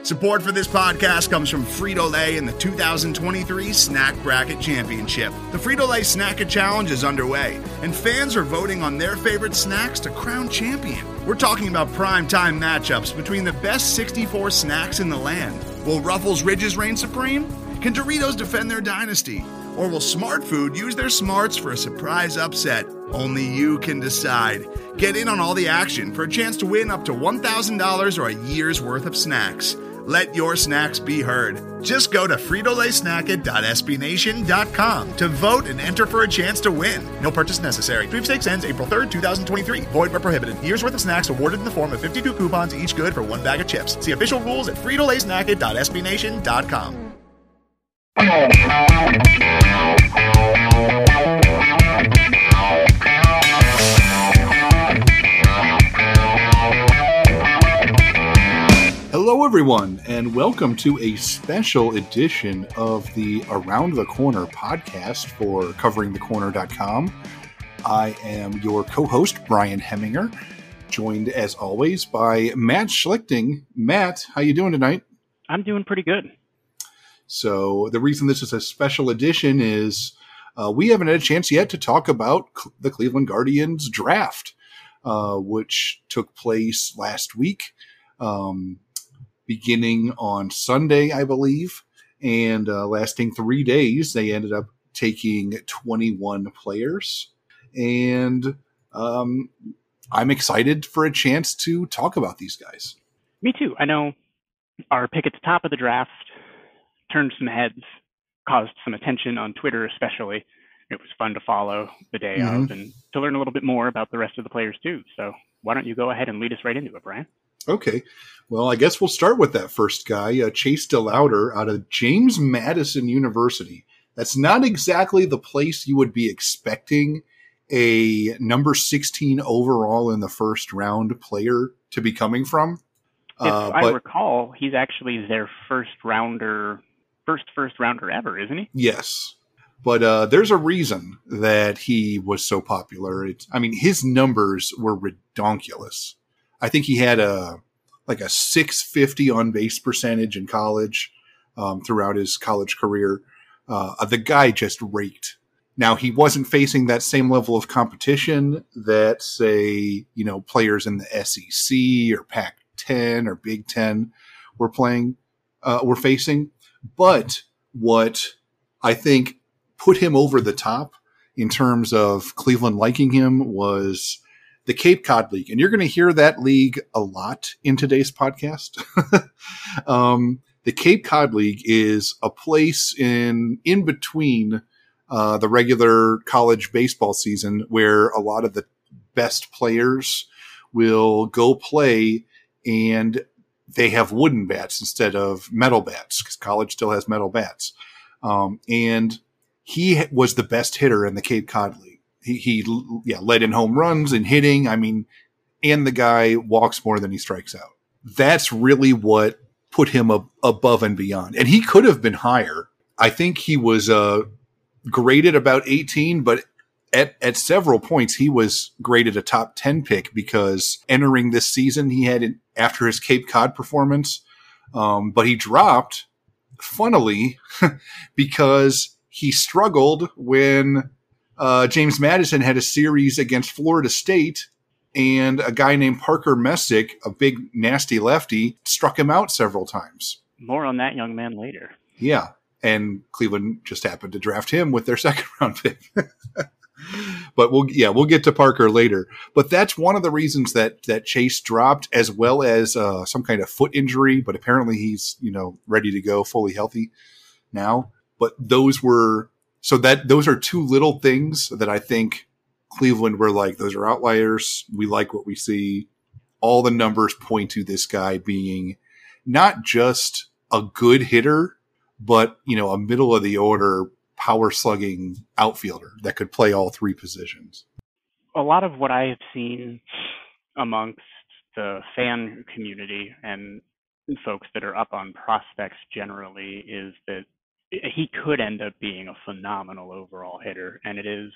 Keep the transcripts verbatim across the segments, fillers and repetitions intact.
Support for this podcast comes from Frito-Lay and the two thousand twenty-three Snack Bracket Championship. The Frito-Lay Snack-A Challenge is underway, and fans are voting on their favorite snacks to crown champion. We're talking about prime-time matchups between the best sixty-four snacks in the land. Will Ruffles Ridges reign supreme? Can Doritos defend their dynasty? Or will Smart Food use their smarts for a surprise upset? Only you can decide. Get in on all the action for a chance to win up to one thousand dollars or a year's worth of snacks. Let your snacks be heard. Just go to Frito Lay Snack It dot S B Nation dot com to vote and enter for a chance to win. No purchase necessary. Sweepstakes ends April third, twenty twenty-three. Void where prohibited. Year's worth of snacks awarded in the form of fifty-two coupons, each good for one bag of chips. See official rules at Frito Lay Snack It dot S B Nation dot com. Hello, everyone, and welcome to a special edition of the Around the Corner podcast for covering the corner dot com. I am your co-host, Brian Heminger, joined as always by Matt Schlichting. Matt, how you doing tonight? I'm doing pretty good. So the reason this is a special edition is uh, we haven't had a chance yet to talk about the Cleveland Guardians draft, uh, which took place last week. Um, beginning on Sunday, I believe, and uh, lasting three days. They ended up taking twenty-one players, and um, I'm excited for a chance to talk about these guys. Me too. I know our pick at the top of the draft turned some heads, caused some attention on Twitter especially. It was fun to follow the day mm-hmm. of and to learn a little bit more about the rest of the players too. So why don't you go ahead and lead us right into it, Brian? Okay. Well, I guess we'll start with that first guy, uh, Chase DeLauder out of James Madison University. That's not exactly the place you would be expecting a number sixteen overall in the first round player to be coming from. If uh, I but, recall, he's actually their first rounder, first first rounder ever, isn't he? Yes. But uh, there's a reason that he was so popular. It, I mean, his numbers were redonkulous. I think he had a like a six fifty on base percentage in college um, throughout his college career. Uh, the guy just raked. Now, he wasn't facing that same level of competition that, say, you know, players in the S E C or Pac ten or Big Ten were playing, uh, were facing. But what I think put him over the top in terms of Cleveland liking him was the Cape Cod League. And you're going to hear that league a lot in today's podcast. um, the Cape Cod League is a place in, in between uh, the regular college baseball season where a lot of the best players will go play, and they have wooden bats instead of metal bats because college still has metal bats. Um, and he was the best hitter in the Cape Cod League. He, he yeah, led in home runs and hitting. I mean, and the guy walks more than he strikes out. That's really what put him ab- above and beyond. And he could have been higher. I think he was uh, graded about eighteen, but at, at several points he was graded a top ten pick because entering this season he had an, after his Cape Cod performance, um, but he dropped, funnily, because he struggled when Uh, James Madison had a series against Florida State, and a guy named Parker Messick, a big, nasty lefty, struck him out several times. More on that young man later. Yeah, and Cleveland just happened to draft him with their second round pick. But we'll, yeah, we'll get to Parker later. But that's one of the reasons that that Chase dropped, as well as uh, some kind of foot injury. But apparently he's, you know, ready to go, fully healthy now. But those were. So that those are two little things that I think Cleveland were like, those are outliers. We like what we see. All the numbers point to this guy being not just a good hitter, but, you know, a middle of the order power slugging outfielder that could play all three positions. A lot of what I have seen amongst the fan community and folks that are up on prospects generally is that he could end up being a phenomenal overall hitter. And it is,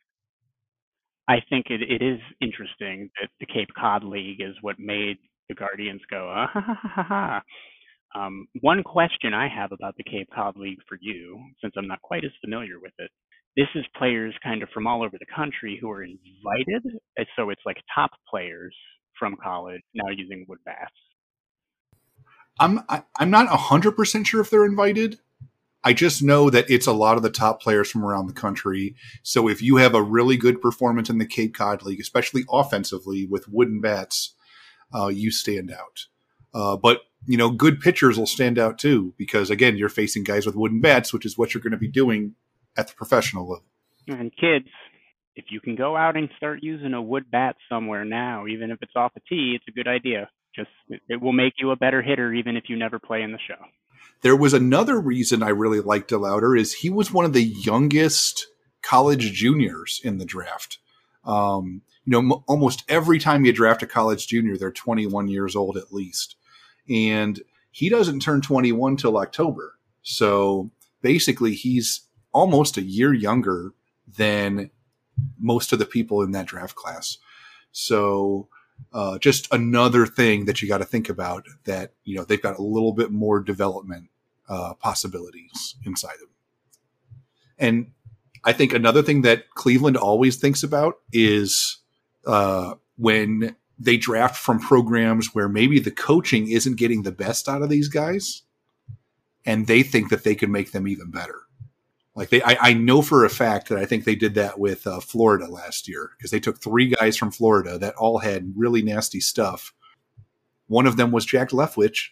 I think it, it is interesting that the Cape Cod League is what made the Guardians go, ah, ha, ha, ha, ha. Um, one question I have about the Cape Cod League for you, since I'm not quite as familiar with it, this is players kind of from all over the country who are invited. So it's like top players from college now using wood bats. I'm I, I'm not one hundred percent sure if they're invited. I just know that it's a lot of the top players from around the country. So if you have a really good performance in the Cape Cod League, especially offensively with wooden bats, uh, you stand out. Uh, but, you know, good pitchers will stand out too, because, again, you're facing guys with wooden bats, which is what you're going to be doing at the professional level. And kids, if you can go out and start using a wood bat somewhere now, even if it's off a tee, it's a good idea. Just it, it will make you a better hitter, even if you never play in the show. There was another reason I really liked DeLauder is he was one of the youngest college juniors in the draft. Um, you know, m- almost every time you draft a college junior, they're twenty-one years old at least. And he doesn't turn twenty-one till October. So basically he's almost a year younger than most of the people in that draft class. So uh, just another thing that you got to think about, that, you know, they've got a little bit more development uh, possibilities inside them. And I think another thing that Cleveland always thinks about is uh, when they draft from programs where maybe the coaching isn't getting the best out of these guys, and they think that they can make them even better. Like they, I, I know for a fact that I think they did that with uh, Florida last year, because they took three guys from Florida that all had really nasty stuff. One of them was Jack Leftwich.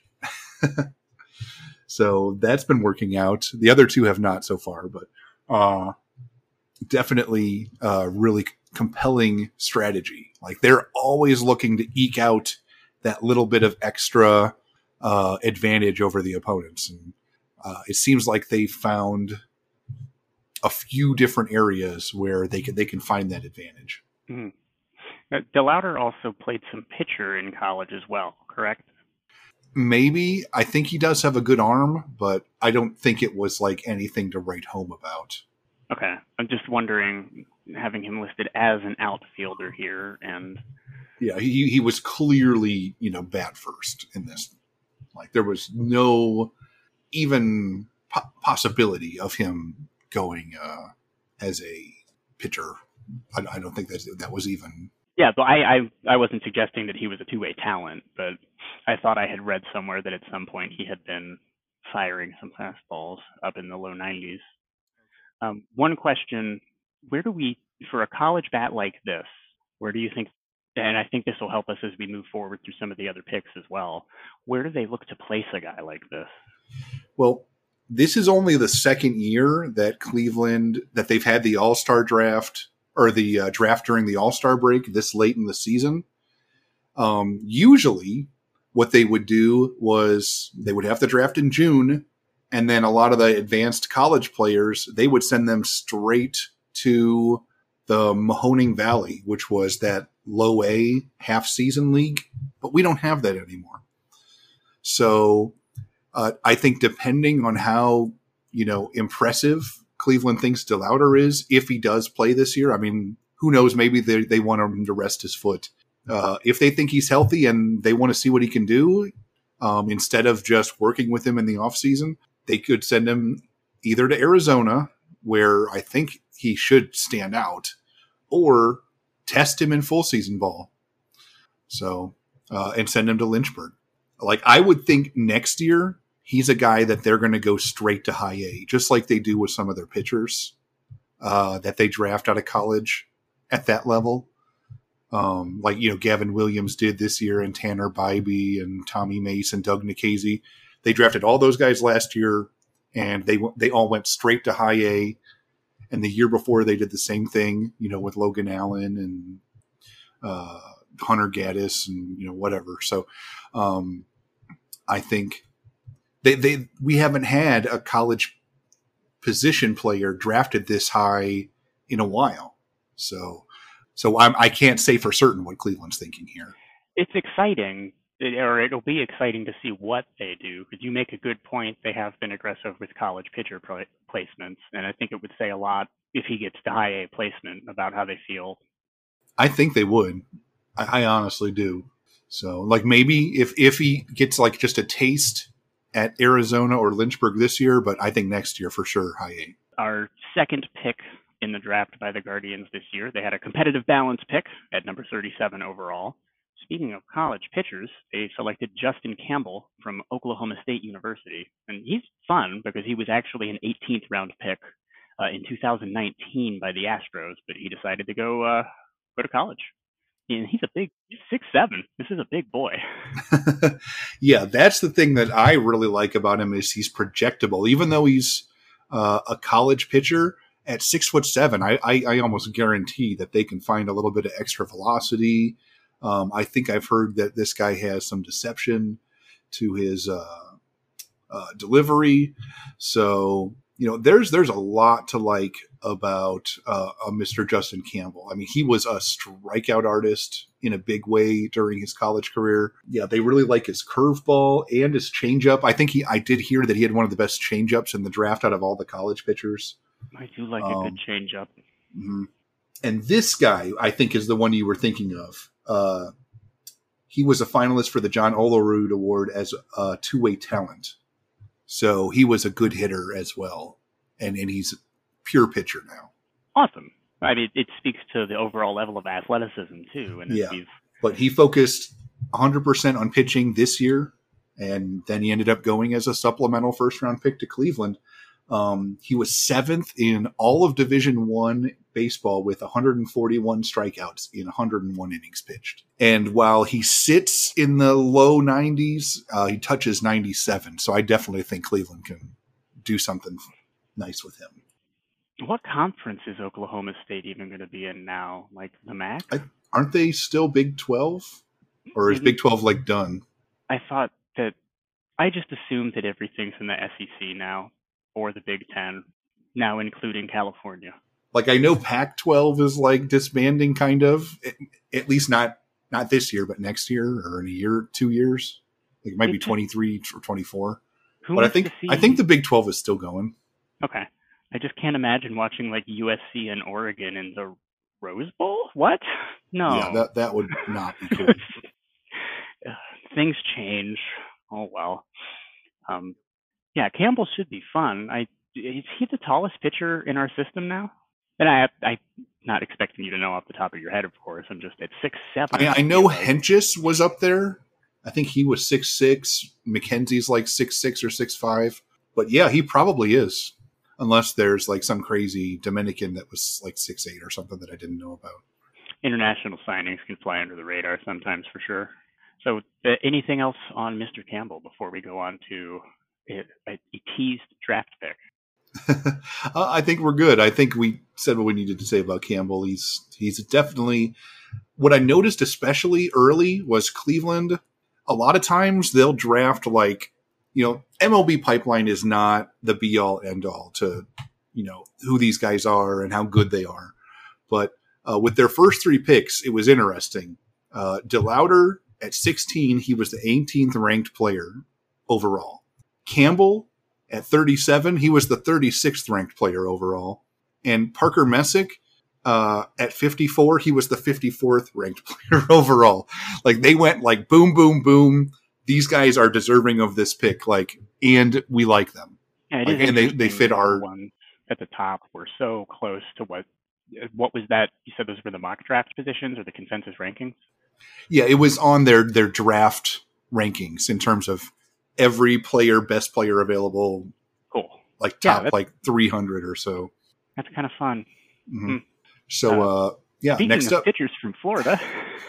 So that's been working out. The other two have not so far, but uh, definitely uh, really compelling strategy. Like they're always looking to eke out that little bit of extra uh, advantage over the opponents. And uh, it seems like they found a few different areas where they can they can find that advantage. Mm-hmm. Now, DeLauder also played some pitcher in college as well, correct? Maybe. I think he does have a good arm, but I don't think it was like anything to write home about. Okay. I'm just wondering, having him listed as an outfielder here, and yeah, he he was clearly, you know, bat first in this. Like there was no even po- possibility of him going uh, as a pitcher. I, I don't think that that was even. Yeah, but I, I I wasn't suggesting that he was a two-way talent, but I thought I had read somewhere that at some point he had been firing some fastballs up in the low nineties. Um, one question: where do we, for a college bat like this, where do you think? And I think this will help us as we move forward through some of the other picks as well. Where do they look to place a guy like this? Well, this is only the second year that Cleveland, that they've had the All-Star draft or the uh, draft during the All-Star break this late in the season. Um, usually what they would do was they would have the draft in June, and then a lot of the advanced college players, they would send them straight to the Mahoning Valley, which was that low A half season league, but we don't have that anymore. So uh, I think depending on how, you know, impressive Cleveland thinks DeLauder is, if he does play this year, I mean, who knows, maybe they, they want him to rest his foot. Uh, if they think he's healthy and they want to see what he can do, um, instead of just working with him in the offseason, they could send him either to Arizona, where I think he should stand out, or test him in full season ball. So, uh, and send him to Lynchburg. Like, I would think next year, he's a guy that they're going to go straight to high A, just like they do with some of their pitchers uh, that they draft out of college at that level. Um, like, you know, Gavin Williams did this year, and Tanner Bybee and Tommy Mace and Doug Nikhazy. They drafted all those guys last year, and they they all went straight to high A. And the year before, they did the same thing, you know, with Logan Allen and uh, Hunter Gaddis and, you know, whatever. So um, I think they they we haven't had a college position player drafted this high in a while. So so I'm, I can't say for certain what Cleveland's thinking here. It's exciting, or it'll be exciting to see what they do, because you make a good point. They have been aggressive with college pitcher placements, and I think it would say a lot if he gets to high A placement about how they feel. I think they would. I, I honestly do. So, like, maybe if, if he gets, like, just a taste at Arizona or Lynchburg this year, but I think next year for sure, high eight. Our second pick in the draft by the Guardians this year, they had a competitive balance pick at number thirty-seven overall. Speaking of college pitchers, they selected Justin Campbell from Oklahoma State University. And he's fun because he was actually an eighteenth round pick uh, in two thousand nineteen by the Astros, but he decided to go uh, go to college. And he's a big, he's six seven. This is a big boy. Yeah, that's the thing that I really like about him is he's projectable. Even though he's uh, a college pitcher, at six foot seven, I, I, I almost guarantee that they can find a little bit of extra velocity. Um, I think I've heard that this guy has some deception to his uh, uh, delivery. So, you know, there's there's a lot to like about uh, uh, Mister Justin Campbell. I mean, he was a strikeout artist in a big way during his college career. Yeah, they really like his curveball and his changeup. I think he. I did hear that he had one of the best changeups in the draft out of all the college pitchers. I do like um, a good changeup. Mm-hmm. And this guy, I think, is the one you were thinking of. Uh, he was a finalist for the John Olerud Award as a two-way talent. So he was a good hitter as well. And, and he's a pure pitcher now. Awesome. I mean, it speaks to the overall level of athleticism, too. And yeah, but he focused one hundred percent on pitching this year. And then he ended up going as a supplemental first-round pick to Cleveland. Um, he was seventh in all of Division One baseball with one hundred forty-one strikeouts in one hundred one innings pitched. And while he sits in the low nineties, uh, he touches ninety-seven. So I definitely think Cleveland can do something nice with him. What conference is Oklahoma State even going to be in now? Like the M A C? I, aren't they still Big twelve? Or is Big twelve like done? I thought that I just assumed that everything's in the S E C now. Or the Big Ten, now including California. Like I know Pac twelve is like disbanding, kind of. At least not not this year, but next year or in a year, two years. Like it might be twenty-three or twenty-four. Who but I think I think the Big twelve is still going. Okay, I just can't imagine watching like U S C and Oregon in the Rose Bowl. What? No. Yeah, that that would not be cool. Things change. Oh well. Um. Yeah, Campbell should be fun. I is he the tallest pitcher in our system now? And I I'm not expecting you to know off the top of your head, of course. I'm just at six seven. I mean, I know Hentges was up there. I think he was six six. McKenzie's like six six or six five. But yeah, he probably is, unless there's like some crazy Dominican that was like six eight or something that I didn't know about. International signings can fly under the radar sometimes, for sure. So, uh, anything else on Mister Campbell before we go on to a, a teased draft pick? I think we're good. I think we said what we needed to say about Campbell. He's he's definitely what I noticed, especially early, was Cleveland. A lot of times they'll draft like, you know, M L B Pipeline is not the be all end all to, you know, who these guys are and how good they are. But uh, with their first three picks, it was interesting. Uh, DeLauder at sixteen, he was the eighteenth ranked player overall. Campbell at thirty-seven, he was the thirty-sixth ranked player overall. And Parker Messick uh, at fifty-four, he was the fifty-fourth ranked player overall. Like they went like boom, boom, boom. These guys are deserving of this pick, like, and we like them. Yeah, like, and they, they fit our ones at the top. We're so close to what what was that? You said those were the mock draft positions or the consensus rankings? Yeah, it was on their their draft rankings in terms of every player, best player available. Cool. Like top yeah, like three hundred or so. That's kind of fun. Mm-hmm. Mm. So, uh, uh, yeah, speaking next of up. pitchers from Florida.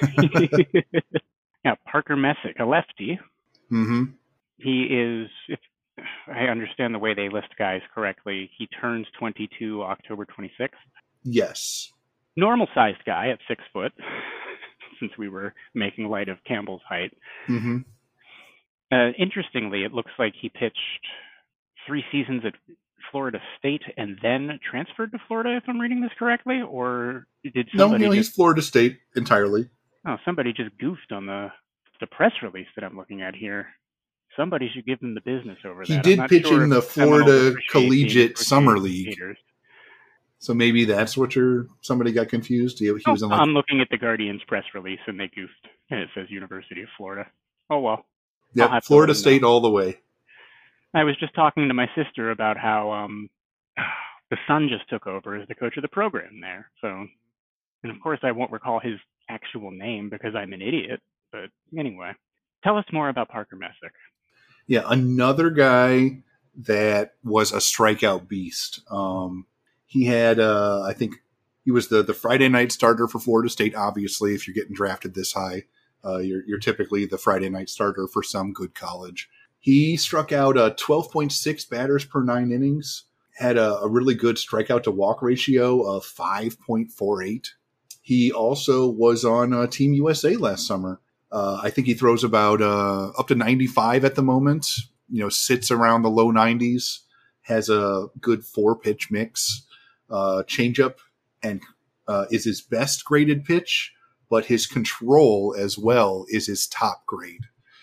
Yeah, Parker Messick, a lefty. Mm-hmm. He is, if I understand the way they list guys correctly, he turns twenty-two October twenty-sixth. Yes. Normal-sized guy at six foot, since we were making light of Campbell's height. Mm-hmm. Uh, interestingly, it looks like he pitched three seasons at Florida State and then transferred to Florida, if I'm reading this correctly, or did somebody? No, no, just, he's Florida State entirely. Oh, somebody just goofed on the the press release that I'm looking at here. Somebody should give him the business over that. He did pitch sure in the Florida Collegiate Summer League. Haters. So maybe that's what you're. Somebody got confused. He, he oh, was in like, I'm looking at the Guardian's press release, and they goofed, and it says University of Florida. Oh well. Yeah, Florida State all the way. I was just talking to my sister about how um, the son just took over as the coach of the program there. So, and of course, I won't recall his actual name because I'm an idiot. But anyway, tell us more about Parker Messick. Yeah, another guy that was a strikeout beast. Um, he had, uh, I think, he was the the Friday night starter for Florida State. Obviously, if you're getting drafted this high, uh, you're you're typically the Friday night starter for some good college. He struck out uh, twelve point six batters per nine innings, had a, a really good strikeout to walk ratio of five point four eight. He also was on uh, Team U S A last summer. Uh, I think he throws about uh, up to ninety-five at the moment, you know, sits around the low nineties, has a good four pitch mix, uh, changeup, and uh, is his best graded pitch, but his control as well is his top grade.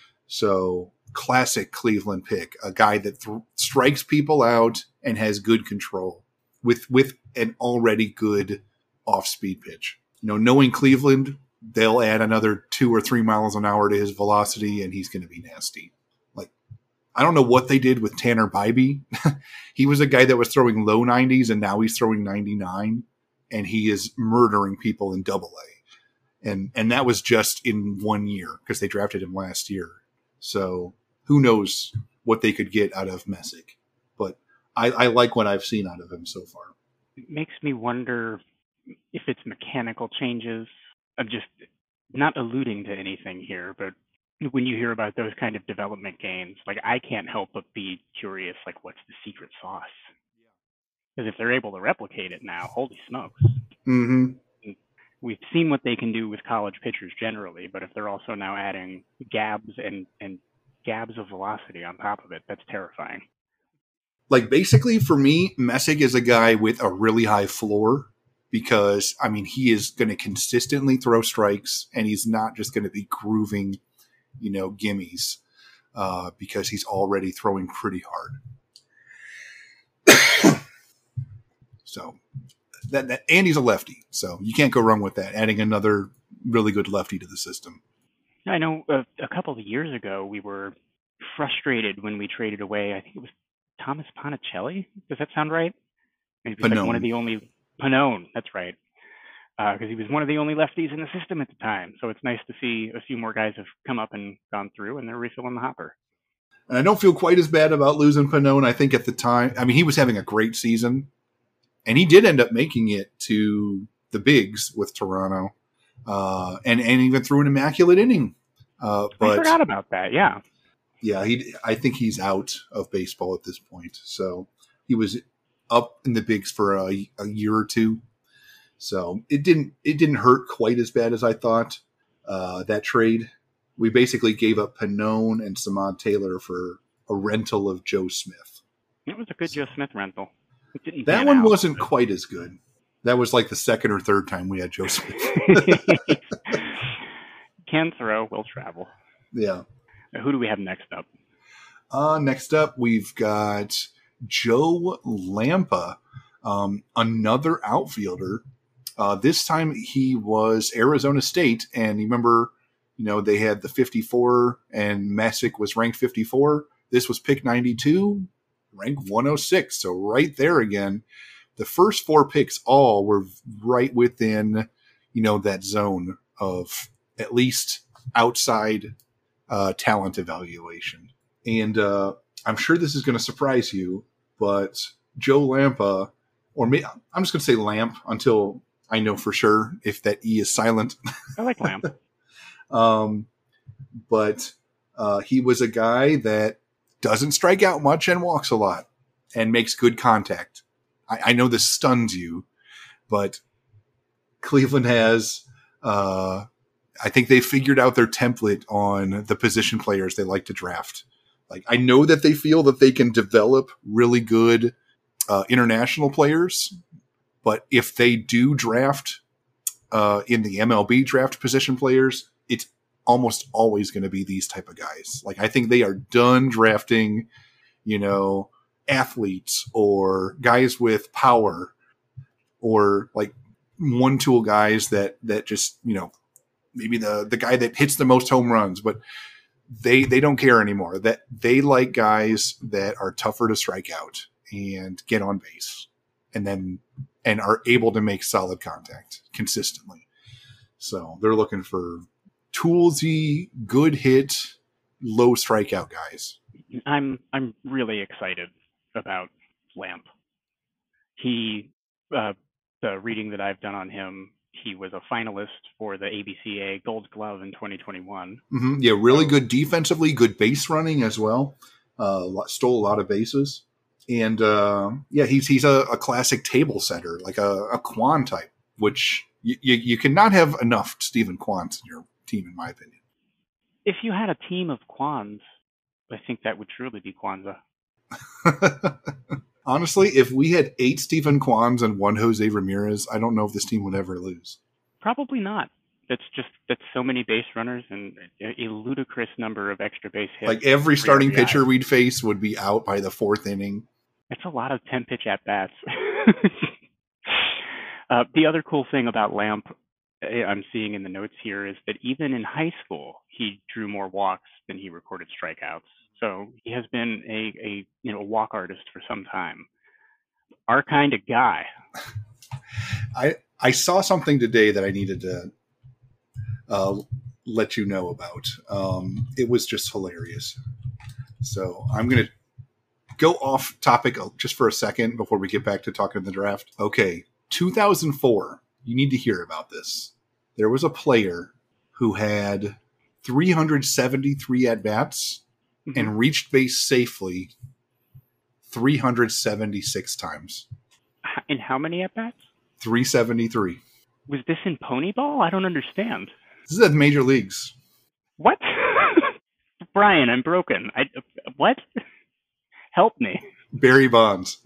So classic Cleveland pick, a guy that th- strikes people out and has good control with, with an already good off-speed pitch. You know, knowing Cleveland, they'll add another two or three miles an hour to his velocity and he's going to be nasty. Like, I don't know what they did with Tanner Bybee. He was a guy that was throwing low nineties and now he's throwing ninety-nine and he is murdering people in double A. And, and that was just in one year because they drafted him last year. So who knows what they could get out of Messick. But I, I like what I've seen out of him so far. It makes me wonder if it's mechanical changes. I'm just not alluding to anything here, but when you hear about those kind of development gains, like I can't help but be curious, like what's the secret sauce? Because if they're able to replicate it now, holy smokes. Mm-hmm. We've seen what they can do with college pitchers generally, but if they're also now adding gabs and, and gabs of velocity on top of it, that's terrifying. Like basically for me, Messick is a guy with a really high floor because, I mean, he is going to consistently throw strikes and he's not just going to be grooving, you know, gimmies uh, because he's already throwing pretty hard. So that, that, and he's a lefty, so you can't go wrong with that. Adding another really good lefty to the system. I know a, a couple of years ago we were frustrated when we traded away. I think it was Thomas Ponticelli. Does that sound right? Maybe like one of the only Pannone. That's right, because uh, he was one of the only lefties in the system at the time. So it's nice to see a few more guys have come up and gone through, and they're refilling the hopper. And I don't feel quite as bad about losing Pannone. I think at the time, I mean, he was having a great season. And he did end up making it to the bigs with Toronto, uh, and and even threw an immaculate inning. Uh, but I forgot about that. Yeah, yeah. He, I think he's out of baseball at this point. So he was up in the bigs for a, a year or two. So it didn't it didn't hurt quite as bad as I thought. Uh, that trade, we basically gave up Pannone and Samad Taylor for a rental of Joe Smith. It was a good Joe Smith rental. That one out, wasn't but... quite as good. That was like the second or third time we had Joe Smith. Can throw, will travel. Yeah. Who do we have next up? Uh, next up, we've got Joe Lampa, um, another outfielder. Uh, this time he was Arizona State, and you remember, you know, they had the fifty-four, and Messick was ranked fifty-four. This was pick ninety-two. Rank one oh six, so right there again. The first four picks all were right within, you know, that zone of at least outside uh, talent evaluation. And uh, I'm sure this is going to surprise you, but Joe Lampa, or maybe, I'm just going to say Lamp until I know for sure if that E is silent. I like Lamp. um, but uh, he was a guy that doesn't strike out much and walks a lot and makes good contact. I, I know this stuns you, but Cleveland has, uh, I think they figured out their template on the position players they like to draft. Like, I know that they feel that they can develop really good uh, international players, but if they do draft uh, in the M L B draft position players, it's almost always going to be these type of guys. Like, I think they are done drafting, you know, athletes or guys with power or like one tool guys that, that just, you know, maybe the, the guy that hits the most home runs, but they they don't care anymore. That they like guys that are tougher to strike out and get on base, and then and are able to make solid contact consistently. So they're looking for toolsy, good hit, low strikeout guys. I'm I'm really excited about Lamp. He, uh, the reading that I've done on him, he was a finalist for the A B C A Gold Glove in twenty twenty-one. Mm-hmm. Yeah, really good defensively, good base running as well. Uh, stole a lot of bases. And, uh, yeah, he's he's a, a classic table setter, like a, a Kwan type, which you, you, you cannot have enough Stephen Kwans in your team, in my opinion. If you had a team of Kwans, I think that would truly be Kwanzaa. Honestly, if we had eight Stephen Kwans and one Jose Ramirez, I don't know if this team would ever lose. Probably not. That's just that's so many base runners and a, a ludicrous number of extra base hits. Like every starting R B Is. pitcher we'd face would be out by the fourth inning. It's a lot of ten pitch at bats. uh, the other cool thing about Lamp, I'm seeing in the notes here, is that even in high school, he drew more walks than he recorded strikeouts. So he has been a, a you know a walk artist for some time. Our kind of guy. I I saw something today that I needed to uh, let you know about. Um, it was just hilarious. So I'm going to go off topic just for a second before we get back to talking the draft. Okay, two thousand four. You need to hear about this. There was a player who had three hundred seventy-three at-bats mm-hmm. and reached base safely three hundred seventy-six times. In how many at-bats? three seventy-three. Was this in pony ball? I don't understand. This is at major leagues. What? Brian, I'm broken. I what? Help me. Barry Bonds.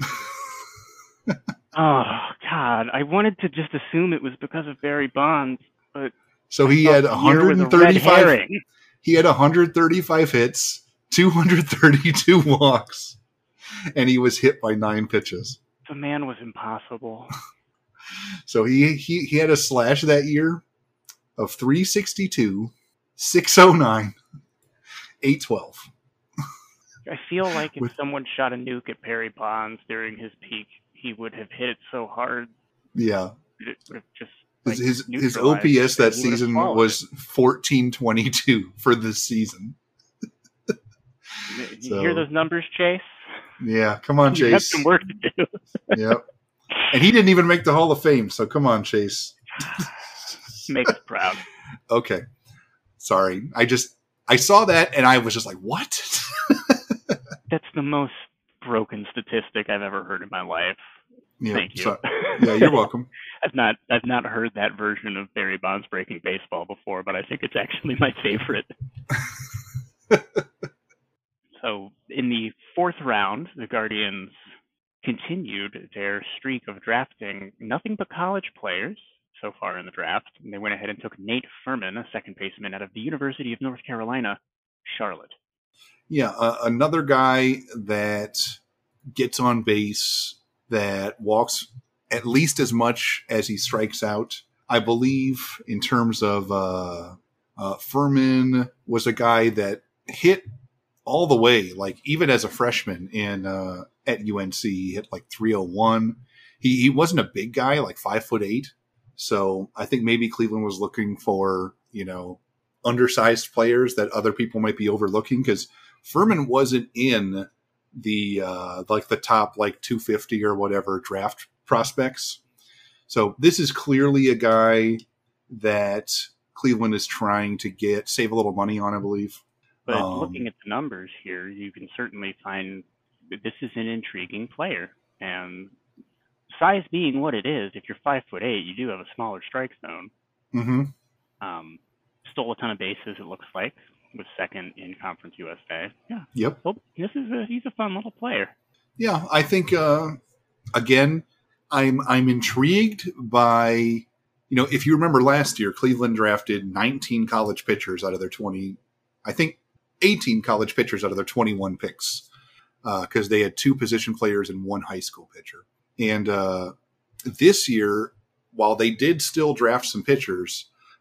Oh, God. I wanted to just assume it was because of Barry Bonds, but so he had one hundred thirty-five he had one hundred thirty-five hits, two hundred thirty-two walks, and he was hit by nine pitches. The man was impossible. So he, he he had a slash that year of three sixty-two, six oh nine, eight twelve. I feel like if With, someone shot a nuke at Barry Bonds during his peak, he would have hit it so hard. Yeah. It would have just His like, his, his O P S that season was it. fourteen twenty-two for this season. You So, hear those numbers, Chase? Yeah, come on, You Chase. have some work to do. Yep. And he didn't even make the Hall of Fame, so come on, Chase. Make us proud. Okay. Sorry. I just I saw that and I was just like, what? That's the most broken statistic I've ever heard in my life. Yeah, Thank you. So, yeah, you're welcome. I've not I've not heard that version of Barry Bonds breaking baseball before, but I think it's actually my favorite. So in the fourth round, the Guardians continued their streak of drafting nothing but college players so far in the draft. And they went ahead and took Nate Furman, a second baseman out of the University of North Carolina, Charlotte. Yeah, uh, another guy that gets on base, that walks at least as much as he strikes out. I believe in terms of uh, uh, Furman was a guy that hit all the way, like even as a freshman in uh, at U N C, he hit like three oh one. He he wasn't a big guy, like five foot eight. So I think maybe Cleveland was looking for, you know, undersized players that other people might be overlooking, because Furman wasn't in the uh, like the top like two fifty or whatever draft prospects. So this is clearly a guy that Cleveland is trying to get save a little money on, I believe. But um, looking at the numbers here, you can certainly find that this is an intriguing player. And size being what it is, if you're five foot eight, you do have a smaller strike zone. Mm-hmm. Um, stole a ton of bases, it looks like. Was second in Conference U S A. Yeah. Yep. Well, this is a he's a fun little player. Yeah, I think uh, again, I'm I'm intrigued by, you know, if you remember last year, Cleveland drafted nineteen college pitchers out of their twenty, I think eighteen college pitchers out of their twenty-one picks, because uh, they had two position players and one high school pitcher. And uh, this year, while they did still draft some pitchers,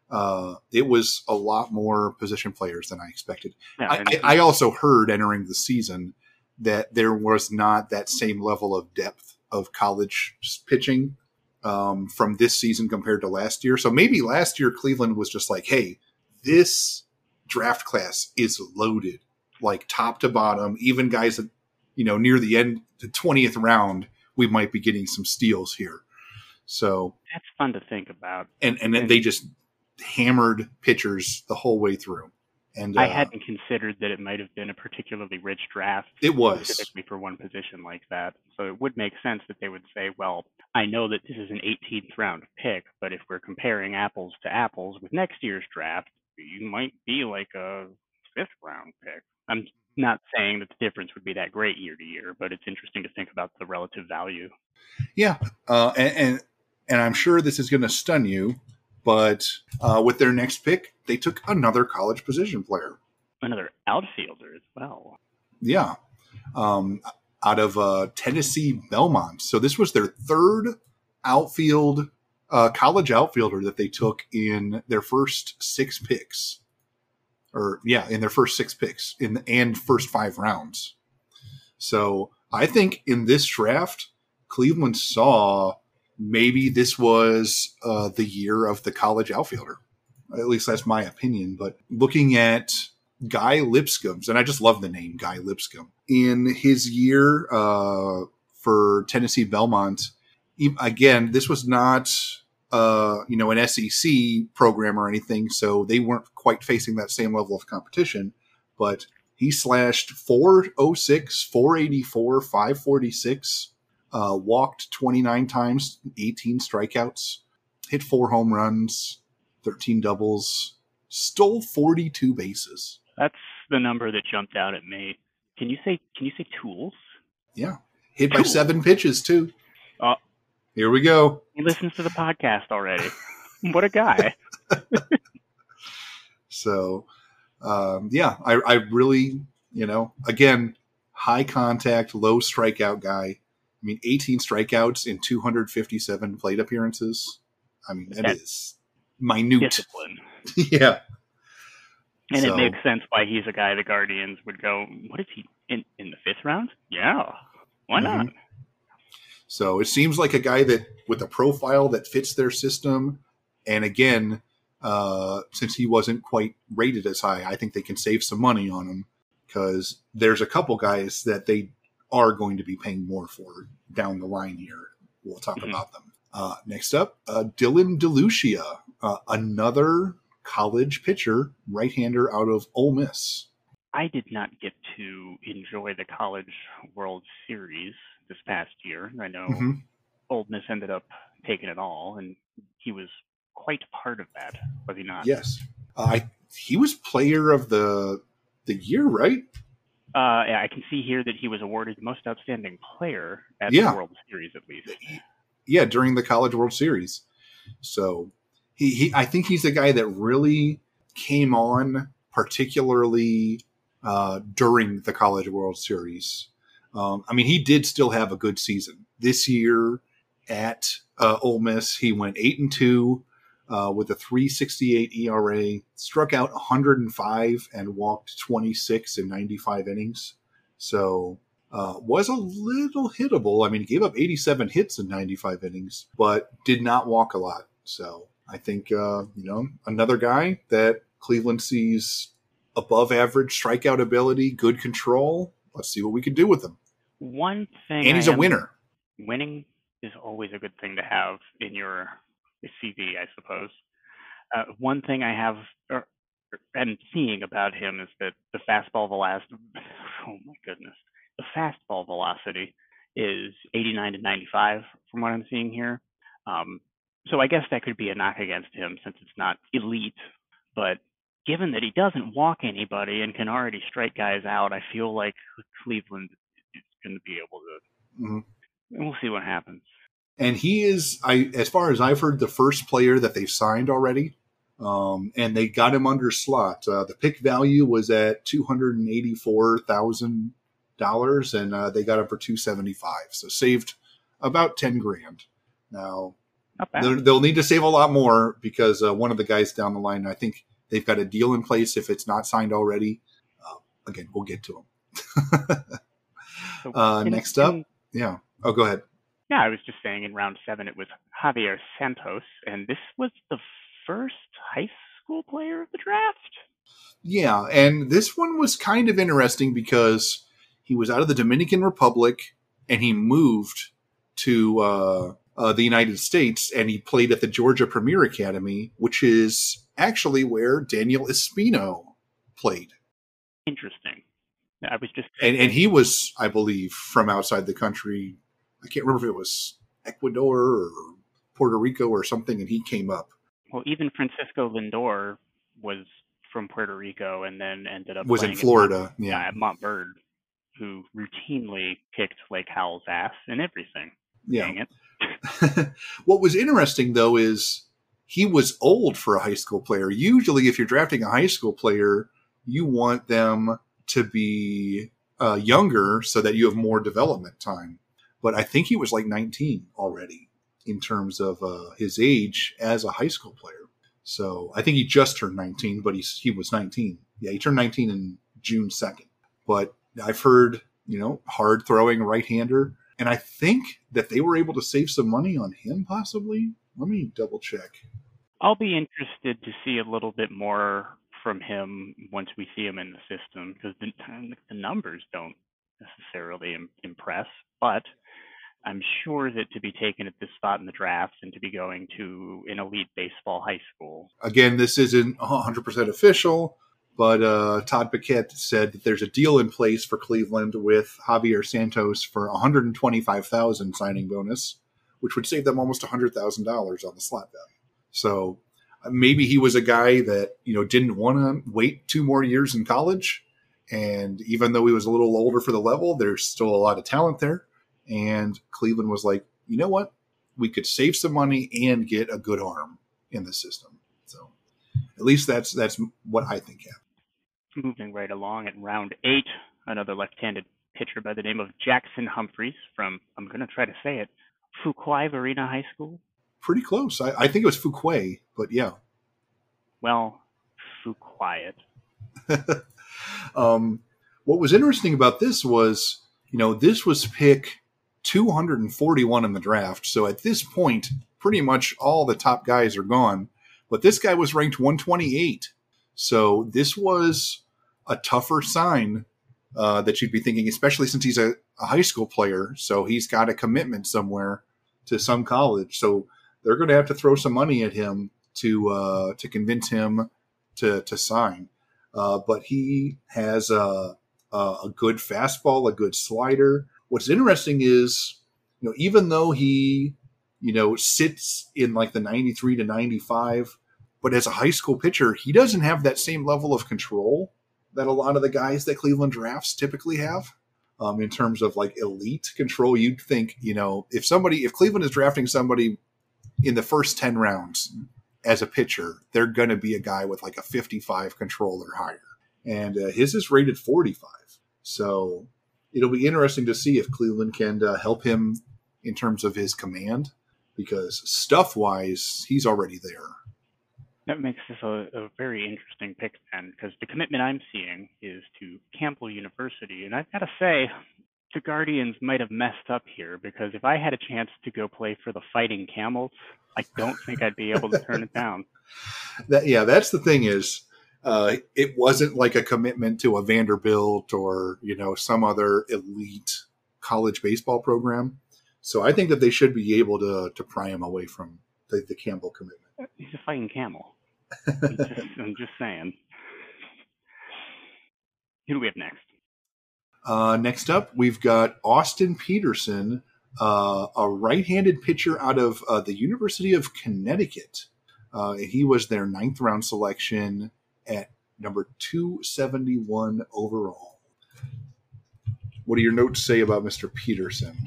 uh, it was a lot more position players than I expected. Yeah, I, and- I, I also heard entering the season that there was not that same level of depth of college pitching um, from this season compared to last year. So maybe last year Cleveland was just like, hey, this draft class is loaded, like top to bottom, even guys that, you know, near the end, the twentieth round, we might be getting some steals here. So That's fun to think about. and and then they just hammered pitchers the whole way through. And uh, I hadn't considered that it might have been a particularly rich draft. It was. Specifically for one position like that. So it would make sense that they would say, well, I know that this is an eighteenth round pick, but if we're comparing apples to apples with next year's draft, you might be like a fifth round pick. I'm not saying that the difference would be that great year to year, but it's interesting to think about the relative value. Yeah. Uh, and, and, and I'm sure this is going to stun you, but uh, with their next pick, they took another college position player. Another outfielder as well. Yeah. Um, out of uh, Tennessee Belmont. So this was their third outfield, uh, college outfielder that they took in their first six picks. Or, yeah, in their first six picks in the, and first five rounds. So I think in this draft, Cleveland saw maybe this was uh, the year of the college outfielder. At least that's my opinion. But looking at Guy Lipscomb's, and I just love the name Guy Lipscomb, in his year uh, for Tennessee Belmont, he, again, this was not uh, you know, an S E C program or anything, so they weren't quite facing that same level of competition. But he slashed four oh six, four eighty-four, five forty-six, uh, walked twenty-nine times, eighteen strikeouts, hit four home runs, thirteen doubles, stole forty-two bases. That's the number that jumped out at me. Can you say can you say tools? Yeah. Hit by seven pitches too. Uh, Here we go. He listens to the podcast already. What a guy. So, um, yeah, I, I really, you know, again, high contact, low strikeout guy. I mean, eighteen strikeouts in two hundred fifty-seven plate appearances. I mean, that That's is minute. Discipline. Yeah. And So- it makes sense why he's a guy the Guardians would go, what is he, in, in the fifth round? Yeah. Why not? Mhm. So it seems like a guy that with a profile that fits their system. And again, uh, since he wasn't quite rated as high, I think they can save some money on him because there's a couple guys that they are going to be paying more for down the line here. We'll talk Mhm. about them. Uh, next up, uh, Dylan DeLucia, uh, another college pitcher, right-hander out of Ole Miss. I did not get to enjoy the College World Series this past year. I know Mhm. Ole Miss ended up taking it all, and he was quite part of that, was he not? Yes. Uh, I, he was player of the the year, right? Uh, yeah, I can see here that he was awarded Most Outstanding Player at Yeah. the World Series, at least. Yeah, during the College World Series. So he, he I think he's the guy that really came on, particularly uh, during the College World Series. Um, I mean, he did still have a good season this year at uh, Ole Miss. He went eight and two uh, with a three sixty-eight E R A, struck out one hundred five and walked twenty-six in ninety-five innings. So uh, was a little hittable. I mean, he gave up eighty-seven hits in ninety-five innings, but did not walk a lot. So I think, uh, you know, another guy that Cleveland sees above average strikeout ability, good control. Let's see what we can do with him. One thing, And he's I a am- winner. Winning is always a good thing to have in your C V, I suppose. Uh, one thing I have er, and seeing about him is that the fastball velocity, oh my goodness, the fastball velocity is eighty-nine to ninety-five from what I'm seeing here. Um, so I guess that could be a knock against him since it's not elite. But given that he doesn't walk anybody and can already strike guys out, I feel like Cleveland is going to be able to. Mhm. We'll see what happens. And he is, I as far as I've heard, the first player that they've signed already. Um, and they got him under slot. Uh, the pick value was at two hundred eighty-four thousand dollars, and uh, they got him for two hundred seventy-five. So saved about ten grand. Now, Not bad. They'll, they'll need to save a lot more because uh, one of the guys down the line, I think they've got a deal in place if it's not signed already. Uh, again, we'll get to them. So uh, in- next up, in- yeah. Oh, go ahead. Yeah, I was just saying in round seven it was Javier Santos, and this was the first high school player of the draft. Yeah, and this one was kind of interesting because he was out of the Dominican Republic and he moved to uh, uh, the United States and he played at the Georgia Premier Academy, which is actually where Daniel Espino played. Interesting. I was just And and he was, I believe, from outside the country. I can't remember if it was Ecuador or Puerto Rico or something, and he came up. well, even Francisco Lindor was from Puerto Rico and then ended up Was in playing at Florida, Mont- yeah. at Montverde, who routinely kicked Lake Howell's ass in everything. Yeah. Dang it. What was interesting, though, is he was old for a high school player. Usually, if you're drafting a high school player, you want them to be uh, younger so that you have more development time. But I think he was like nineteen already in terms of uh, his age as a high school player. So I think he just turned nineteen, but he's, he was nineteen. Yeah, he turned nineteen in June second. But I've heard, you know, hard throwing right-hander. And I think that they were able to save some money on him, possibly. Let me double check. I'll be interested to see a little bit more from him once we see him in the system, because the, the numbers don't necessarily im- impress, but I'm sure that to be taken at this spot in the draft and to be going to an elite baseball high school. Again, this isn't one hundred percent official, but uh, Todd Paquette said that there's a deal in place for Cleveland with Javier Santos for one hundred twenty-five thousand dollars signing bonus, which would save them almost one hundred thousand dollars on the slot value. So uh, maybe he was a guy that, you know, didn't want to wait two more years in college. And even though he was a little older for the level, there's still a lot of talent there. And Cleveland was like, you know what? We could save some money and get a good arm in the system. So at least that's that's what I think happened. Moving right along at round eight, another left-handed pitcher by the name of Jackson Humphreys from, I'm going to try to say it, Fuquay Varina High School. Pretty close. I, I think it was Fuquay, but yeah. Well, Fuquay it. um, what was interesting about this was, you know, this was pick two hundred forty-one in the draft. So at this point, pretty much all the top guys are gone. But this guy was ranked one twenty-eight. So this was a tougher sign uh, that you'd be thinking, especially since he's a, a high school player. So he's got a commitment somewhere to some college. So they're going to have to throw some money at him to uh, to convince him to, to sign. Uh, but he has a, a, a good fastball, a good slider. What's interesting is, you know, even though he, you know, sits in like the ninety-three to ninety-five, but as a high school pitcher, he doesn't have that same level of control that a lot of the guys that Cleveland drafts typically have. Um, in terms of like elite control, you'd think, you know, if somebody, if Cleveland is drafting somebody in the first ten rounds as a pitcher, they're going to be a guy with like a fifty-five control or higher. And uh, his is rated forty-five. So it'll be interesting to see if Cleveland can uh, help him in terms of his command, because stuff-wise, he's already there. That makes this a, a very interesting pick then, because the commitment I'm seeing is to Campbell University. And I've got to say, the Guardians might have messed up here, because if I had a chance to go play for the Fighting Camels, I don't think I'd be able to turn it down. That, yeah, that's the thing is, uh, it wasn't like a commitment to a Vanderbilt or, you know, some other elite college baseball program. So I think that they should be able to to pry him away from the, the Campbell commitment. He's a fighting camel. I'm just, I'm just saying. Who do we have next? Uh, next up, we've got Austin Peterson, uh, a right-handed pitcher out of uh, the University of Connecticut. Uh, he was their ninth round selection at number two seventy-one overall. What do your notes say about Mister Peterson?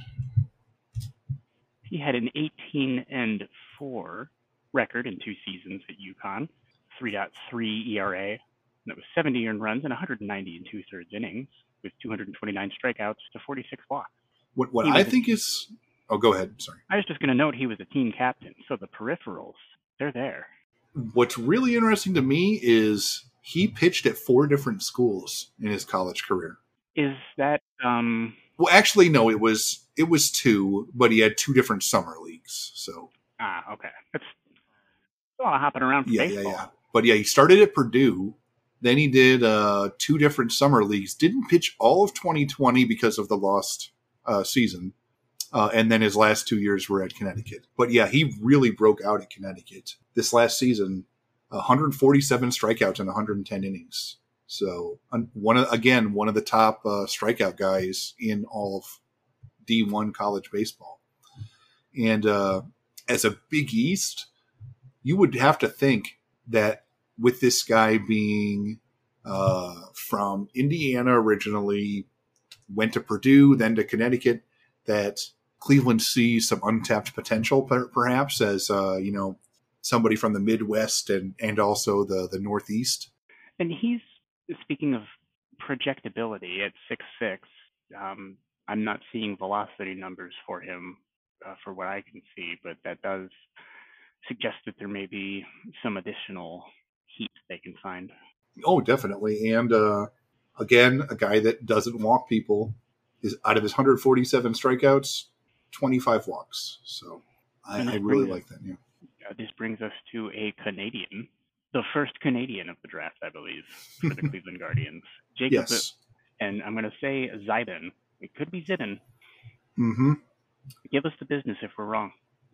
He had an eighteen and four record in two seasons at UConn, three point three E R A, and that was seventy earned runs and one hundred ninety and two-thirds innings with two hundred twenty-nine strikeouts to forty-six walks. What what I think is Oh, go ahead. Sorry. I was just going to note he was a team captain, so the peripherals, they're there. What's really interesting to me is he pitched at four different schools in his college career. Is that um well actually no, it was it was two, but he had two different summer leagues. So ah, okay. That's a lot of hopping around for yeah, baseball. yeah, yeah. But yeah, he started at Purdue, then he did uh two different summer leagues, didn't pitch all of twenty twenty because of the lost uh season. Uh, and then his last two years were at Connecticut. But yeah, he really broke out at Connecticut. This last season, one hundred forty-seven strikeouts in one hundred ten innings. So one of, again, one of the top uh, strikeout guys in all of D one college baseball. And uh, as a Big East, you would have to think that with this guy being uh, from Indiana originally, went to Purdue, then to Connecticut, that Cleveland sees some untapped potential, perhaps, as uh, you know, somebody from the Midwest and, and also the, the Northeast. And he's, speaking of projectability at six six, um, I'm not seeing velocity numbers for him uh, for what I can see, but that does suggest that there may be some additional heat they can find. Oh, definitely. And uh, again, a guy that doesn't walk people. Is out of his one hundred forty-seven strikeouts, twenty-five walks. So I, I really like that. Yeah. Uh, this brings us to a Canadian, the first Canadian of the draft, I believe, for the Cleveland Guardians. Jacob, yes. And I'm going to say Zidane. It could be Zidane. Mm-hmm. Give us the business if we're wrong.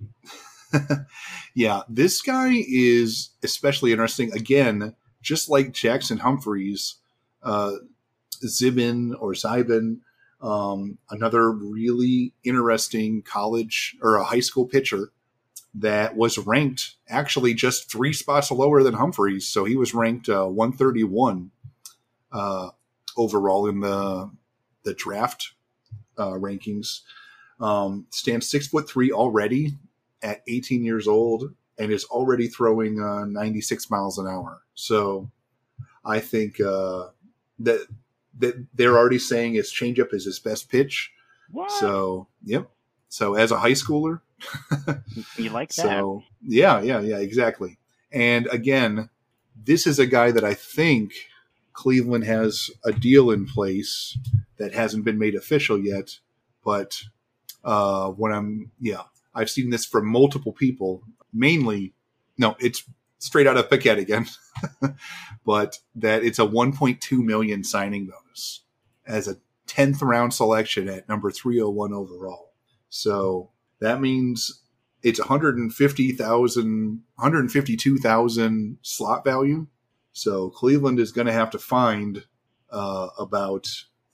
Yeah, this guy is especially interesting. Again, just like Jackson Humphreys, uh, Zibin or Zibin, Um, another really interesting college or a high school pitcher that was ranked actually just three spots lower than Humphreys. So he was ranked uh, one thirty-one uh, overall in the the draft uh, rankings. Um, stands six foot three already at eighteen years old and is already throwing uh, ninety-six miles an hour. So I think uh, that. That they're already saying his changeup is his best pitch. What? So, yep. So as a high schooler, you like that? So yeah, yeah, yeah, exactly. And again, this is a guy that I think Cleveland has a deal in place that hasn't been made official yet. But uh, when I'm, yeah, I've seen this from multiple people. Mainly, no, it's straight out of Piquet again. But that it's a one point two million signing bonus as a tenth round selection at number three oh one overall. So that means it's one hundred fifty thousand, one hundred fifty-two thousand slot value. So Cleveland is going to have to find uh, about,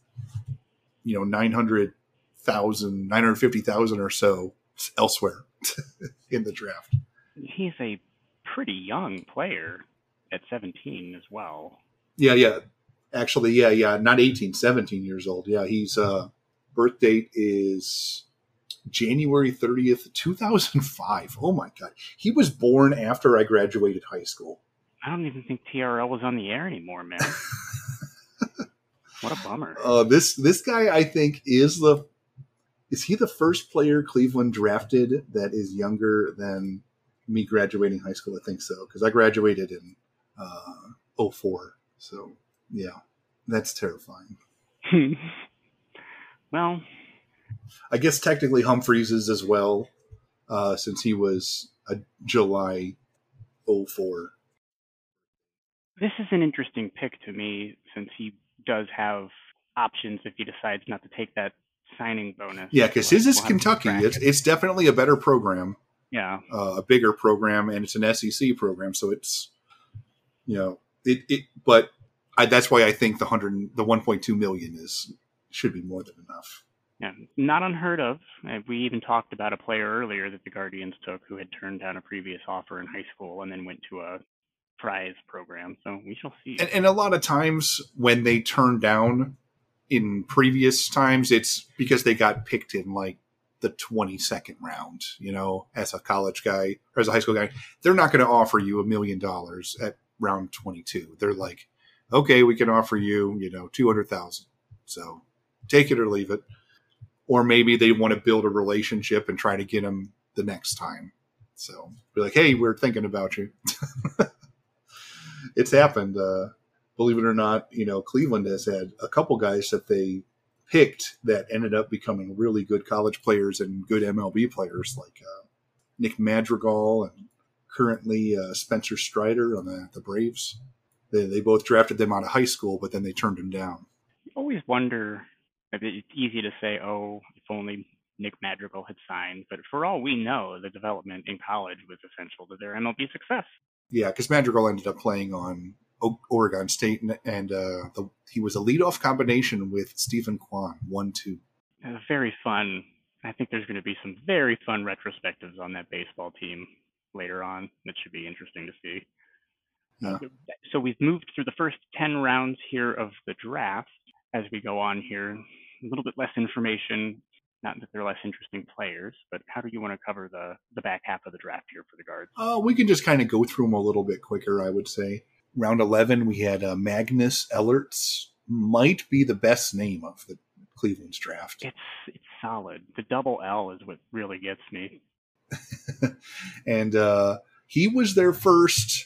you know, nine hundred thousand, nine hundred fifty thousand or so elsewhere in the draft. He's a pretty young player at seventeen as well. Yeah, yeah. Actually, yeah, yeah. Not eighteen, seventeen years old. Yeah, he's uh birth date is January thirtieth, two thousand five. Oh my God. He was born after I graduated high school. I don't even think T R L was on the air anymore, man. What a bummer. Uh, this this guy, I think, is the is he the first player Cleveland drafted that is younger than me graduating high school? I think so, because I graduated in uh, oh four. So, yeah, that's terrifying. Well, I guess technically Humphreys is as well, uh, since he was a July oh four. This is an interesting pick to me, since he does have options if he decides not to take that signing bonus. Yeah, because his is we'll Kentucky. It's, it's definitely a better program. Yeah. Uh, a bigger program, and it's an S E C program, so it's, you know, it, it but I, that's why I think the hundred, the one point two million is should be more than enough. Yeah, not unheard of. Uh, we even talked about a player earlier that the Guardians took who had turned down a previous offer in high school and then went to a prize program. So we shall see. And, and a lot of times when they turn down in previous times, it's because they got picked in like the twenty-second round, you know, as a college guy or as a high school guy. They're not going to offer you a million dollars at round twenty-two. They're like, okay, we can offer you, you know, two hundred thousand. So take it or leave it. or maybe they want to build a relationship and try to get him the next time. So be like, hey, we're thinking about you. It's happened. Uh, believe it or not, you know, Cleveland has had a couple guys that they picked that ended up becoming really good college players and good M L B players, like uh, Nick Madrigal and currently uh, Spencer Strider on the, the Braves. They, they both drafted them out of high school, but then they turned him down. You always wonder, it's easy to say, oh, if only Nick Madrigal had signed, but for all we know, the development in college was essential to their M L B success. Yeah, because Madrigal ended up playing on o- Oregon State, and, and uh, the, he was a leadoff combination with Stephen Kwan, one two. It was very fun. I think there's going to be some very fun retrospectives on that baseball team later on. That should be interesting to see. Yeah. So we've moved through the first ten rounds here of the draft. As we go on here, a little bit less information. Not that they're less interesting players, but how do you want to cover the, the back half of the draft here for the guards? Uh, we can just kind of go through them a little bit quicker, I would say. Round eleven, we had uh, Magnus Ellerts. Might be the best name of the Cleveland's draft. It's it's solid. The double L is what really gets me. And uh, he was their first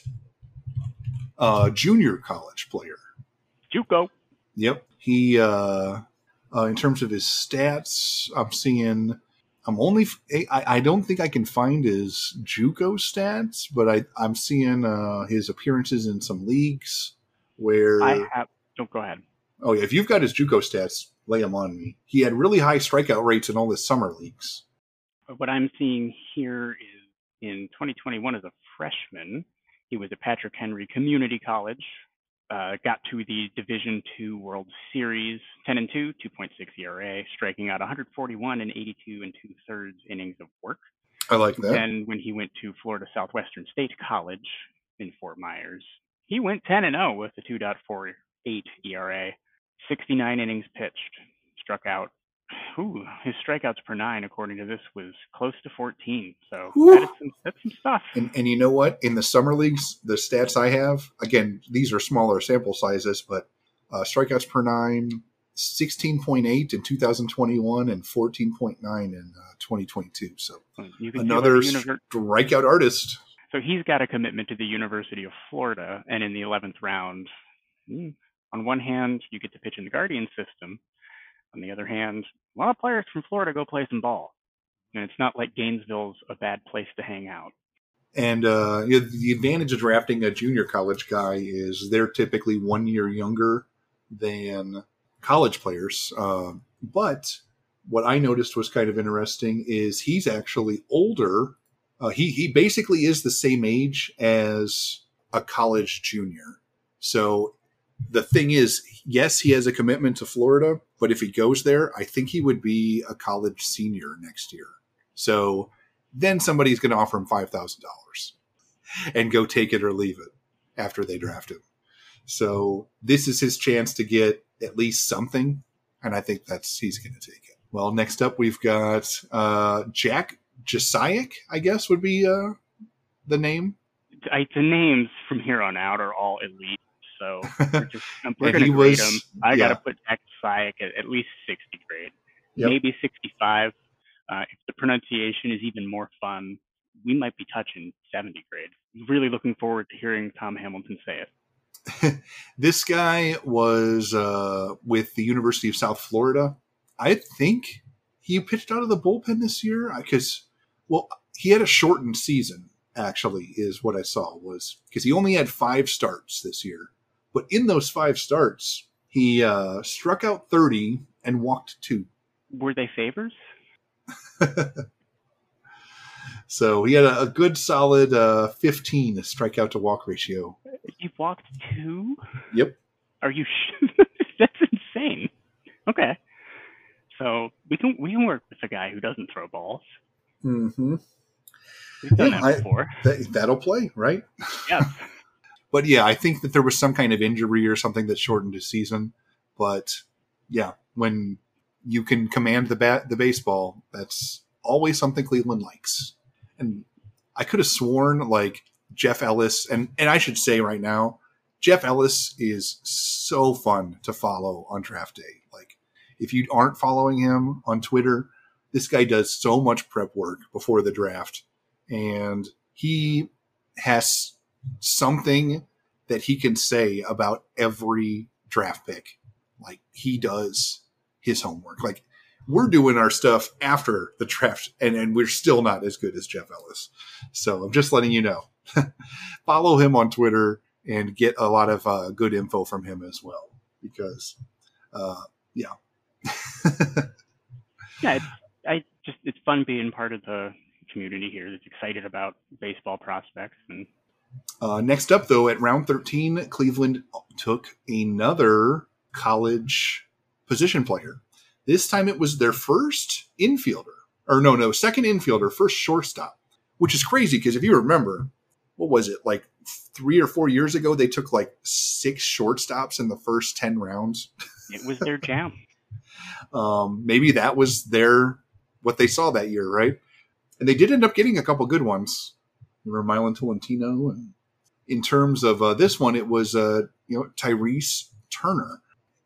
uh, junior college player. JUCO. Yep. He, uh, uh, in terms of his stats, I'm seeing, I'm only, I, I don't think I can find his JUCO stats, but I, I'm seeing uh, his appearances in some leagues where. I have, don't go ahead. Oh, yeah. If you've got his JUCO stats, lay them on me. He had really high strikeout rates in all his summer leagues. What I'm seeing here is in twenty twenty-one as a freshman, he was at Patrick Henry Community College. Uh, got to the Division two World Series, ten and two, two point six E R A, striking out one hundred forty-one and eighty-two and two thirds innings of work. I like that. And when he went to Florida Southwestern State College in Fort Myers, he went ten and oh with a two point four eight E R A, sixty-nine innings pitched, struck out. Ooh, his strikeouts per nine, according to this, was close to fourteen. So that is some, that's some stuff. And, and you know what? In the summer leagues, the stats I have, again, these are smaller sample sizes, but uh, strikeouts per nine, sixteen point eight in two thousand twenty-one and fourteen point nine in uh, twenty twenty-two. So you can another univer- strikeout artist. So he's got a commitment to the University of Florida, and in the eleventh round, on one hand, you get to pitch in the Guardian system. On the other hand, a lot of players from Florida go play some ball. And it's not like Gainesville's a bad place to hang out. And uh, you know, the advantage of drafting a junior college guy is they're typically one year younger than college players. Uh, but what I noticed was kind of interesting is he's actually older. Uh, he, he basically is the same age as a college junior. So the thing is, yes, he has a commitment to Florida, but if he goes there, I think he would be a college senior next year. So then somebody's going to offer him five thousand dollars and go take it or leave it after they draft him. So this is his chance to get at least something, and I think that's he's going to take it. Well, next up we've got uh, Jack Jasiak, I guess would be uh, the name. I, the names from here on out are all elite. So we're, just, we're going to grade him. I yeah. got to put Jack Jasiak at at least sixty grade, yep. Maybe sixty-five. Uh, if the pronunciation is even more fun, we might be touching seventy grade. Really looking forward to hearing Tom Hamilton say it. This guy was uh, with the University of South Florida. I think he pitched out of the bullpen this year because, well, he had a shortened season, actually, is what I saw, was because he only had five starts this year. But in those five starts, he uh, struck out thirty and walked two. Were they favors? So he had a, a good solid uh, fifteen strikeout to walk ratio. You walked two? Yep. Are you sure? That's insane. Okay. So we can we can work with a guy who doesn't throw balls. Mm-hmm. We've done yeah, that before. I, that, that'll play, right? Yes. But yeah, I think that there was some kind of injury or something that shortened his season. But yeah, when you can command the bat, the baseball, that's always something Cleveland likes. And I could have sworn like Jeff Ellis, and, and I should say right now, Jeff Ellis is so fun to follow on draft day. Like If you aren't following him on Twitter, this guy does so much prep work before the draft, and he has something that he can say about every draft pick. Like, he does his homework. Like, we're doing our stuff after the draft, and, and we're still not as good as Jeff Ellis. So I'm just letting you know. Follow him on Twitter and get a lot of uh, good info from him as well. Because, uh, yeah. yeah, it's, I just it's fun being part of the community here that's excited about baseball prospects. And uh, next up, though, at round thirteen, Cleveland took another college position player. This time it was their first infielder. Or no, no, second infielder, first shortstop. Which is crazy because if you remember, what was it, like three or four years ago, they took like six shortstops in the first ten rounds. It was their jam. um, maybe that was their what they saw that year, right? And they did end up getting a couple good ones. Remember Milan Tolentino? And in terms of uh, this one, it was uh, you know Tyrese Turner.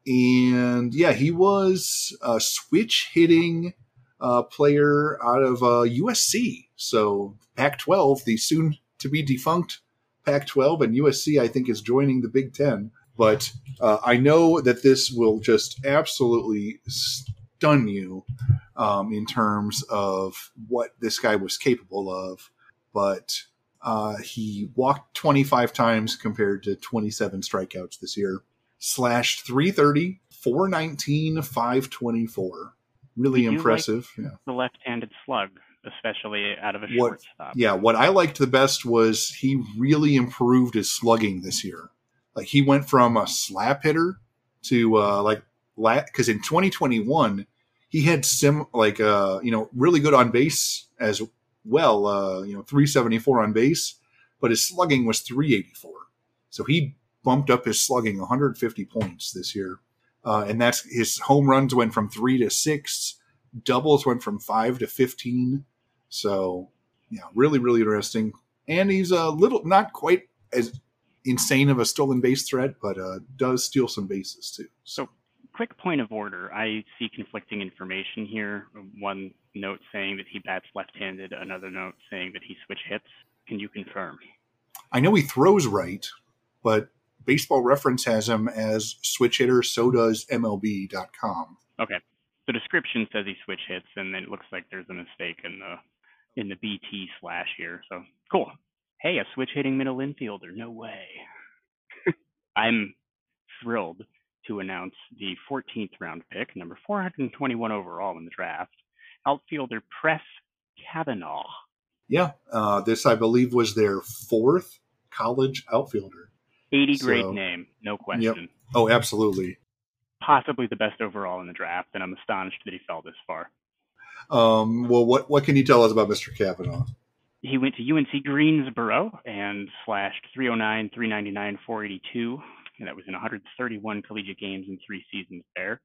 And yeah, he was a switch hitting uh, player out of uh, U S C. So Pac twelve, the soon to be defunct Pac twelve, and U S C, I think, is joining the Big Ten. But uh, I know that this will just absolutely stun you um, in terms of what this guy was capable of. But uh, he walked twenty-five times compared to twenty-seven strikeouts this year. Slashed three thirty, four nineteen, five twenty-four. Really impressive. Like yeah. The left-handed slug, especially out of a what, shortstop. Yeah, what I liked the best was he really improved his slugging this year. Like, he went from a slap hitter to uh, like because in twenty twenty-one he had sim like uh you know really good on base as well. Uh, you know, three seventy-four on base, but his slugging was three eighty-four. So he bumped up his slugging one hundred fifty points this year. Uh, and that's his home runs went from three to six, doubles went from five to fifteen. So, yeah, really, really interesting. And he's a little, not quite as insane of a stolen base threat, but uh, does steal some bases too. So, quick point of order. I see conflicting information here. One note saying that he bats left-handed, another note saying that he switch hits. Can you confirm? I know he throws right, but Baseball Reference has him as switch hitter, so does M L B dot com. Okay. The description says he switch hits, and it looks like there's a mistake in the in the B T slash here. So, cool. Hey, a switch hitting middle infielder. No way. I'm thrilled to announce the fourteenth round pick, number four hundred twenty-one overall in the draft, outfielder Press Kavanaugh. Yeah, uh, this, I believe, was their fourth college outfielder. eighty So, grade name, no question. Yep. Oh, absolutely. Possibly the best overall in the draft, and I'm astonished that he fell this far. Um, well, what, what can you tell us about Mister Kavanaugh? He went to U N C Greensboro and slashed three oh nine, three ninety-nine, four eighty-two, and that was in one hundred thirty-one collegiate games in three seasons there.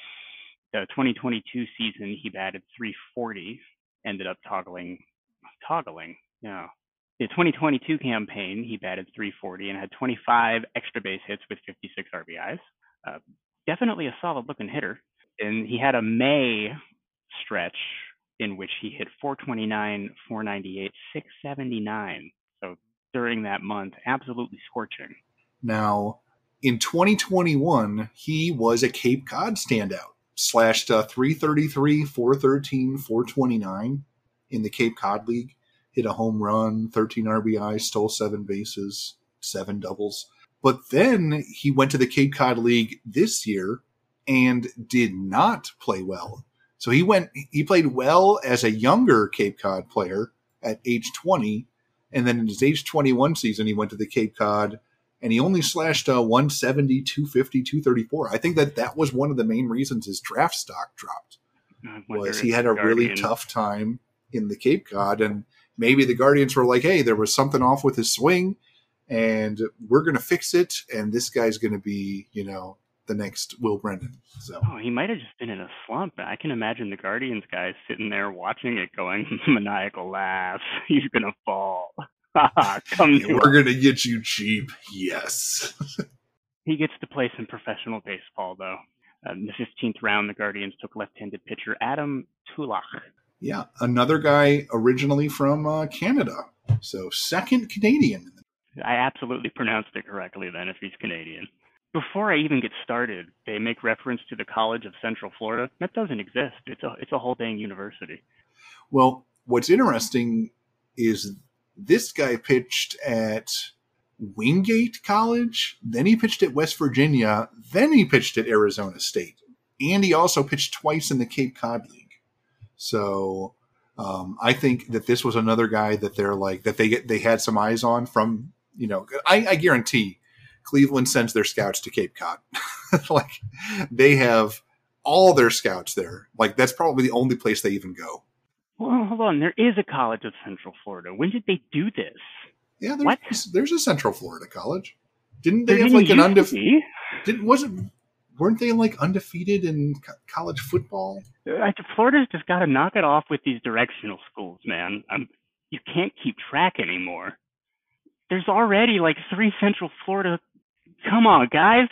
The twenty twenty-two season, he batted three forty, ended up toggling, toggling, yeah. The twenty twenty-two campaign, he batted three forty and had twenty-five extra base hits with fifty-six R B Is. Uh, definitely a solid-looking hitter. And he had a May stretch in which he hit four twenty-nine, four ninety-eight, six seventy-nine. So during that month, absolutely scorching. Now, in twenty twenty-one, he was a Cape Cod standout. Slashed uh, three thirty-three, four thirteen, four twenty-nine in the Cape Cod League. Hit a home run, thirteen R B Is, stole seven bases, seven doubles. But then he went to the Cape Cod League this year and did not play well. So he went, he played well as a younger Cape Cod player at age twenty. And then in his age twenty-one season, he went to the Cape Cod and he only slashed uh, one seventy, two fifty, two thirty-four. I think that that was one of the main reasons his draft stock dropped. Was he had a really Guardian. tough time in the Cape Cod, and maybe the Guardians were like, hey, there was something off with his swing and we're going to fix it. And this guy's going to be, you know, the next Will Brennan. So Oh, he might have just been in a slump. I can imagine the Guardians guys sitting there watching it going, maniacal laughs. He's going to fall. Come to we're going to get you cheap. Yes. He gets to play some professional baseball, though. Uh, in the fifteenth round, the Guardians took left-handed pitcher Adam Tulach. Yeah, another guy originally from uh, Canada. So second Canadian. I absolutely pronounced it correctly then if he's Canadian. Before I even get started, they make reference to the College of Central Florida. That doesn't exist. It's a, it's a whole dang university. Well, what's interesting is this guy pitched at Wingate College, then he pitched at West Virginia, then he pitched at Arizona State, and he also pitched twice in the Cape Cod League. So um, I think that this was another guy that they're like that they get they had some eyes on from, you know, I, I guarantee Cleveland sends their scouts to Cape Cod. Like they have all their scouts there. Like that's probably the only place they even go. Well, hold on. There is a College of Central Florida. When did they do this? Yeah, there's, what? there's a Central Florida college. Didn't they there have didn't like an undefeated? be. Didn't wasn't weren't they like undefeated in co- college football? I, Florida's just got to knock it off with these directional schools, man. I'm, you can't keep track anymore. There's already like three Central Florida. Come on, guys.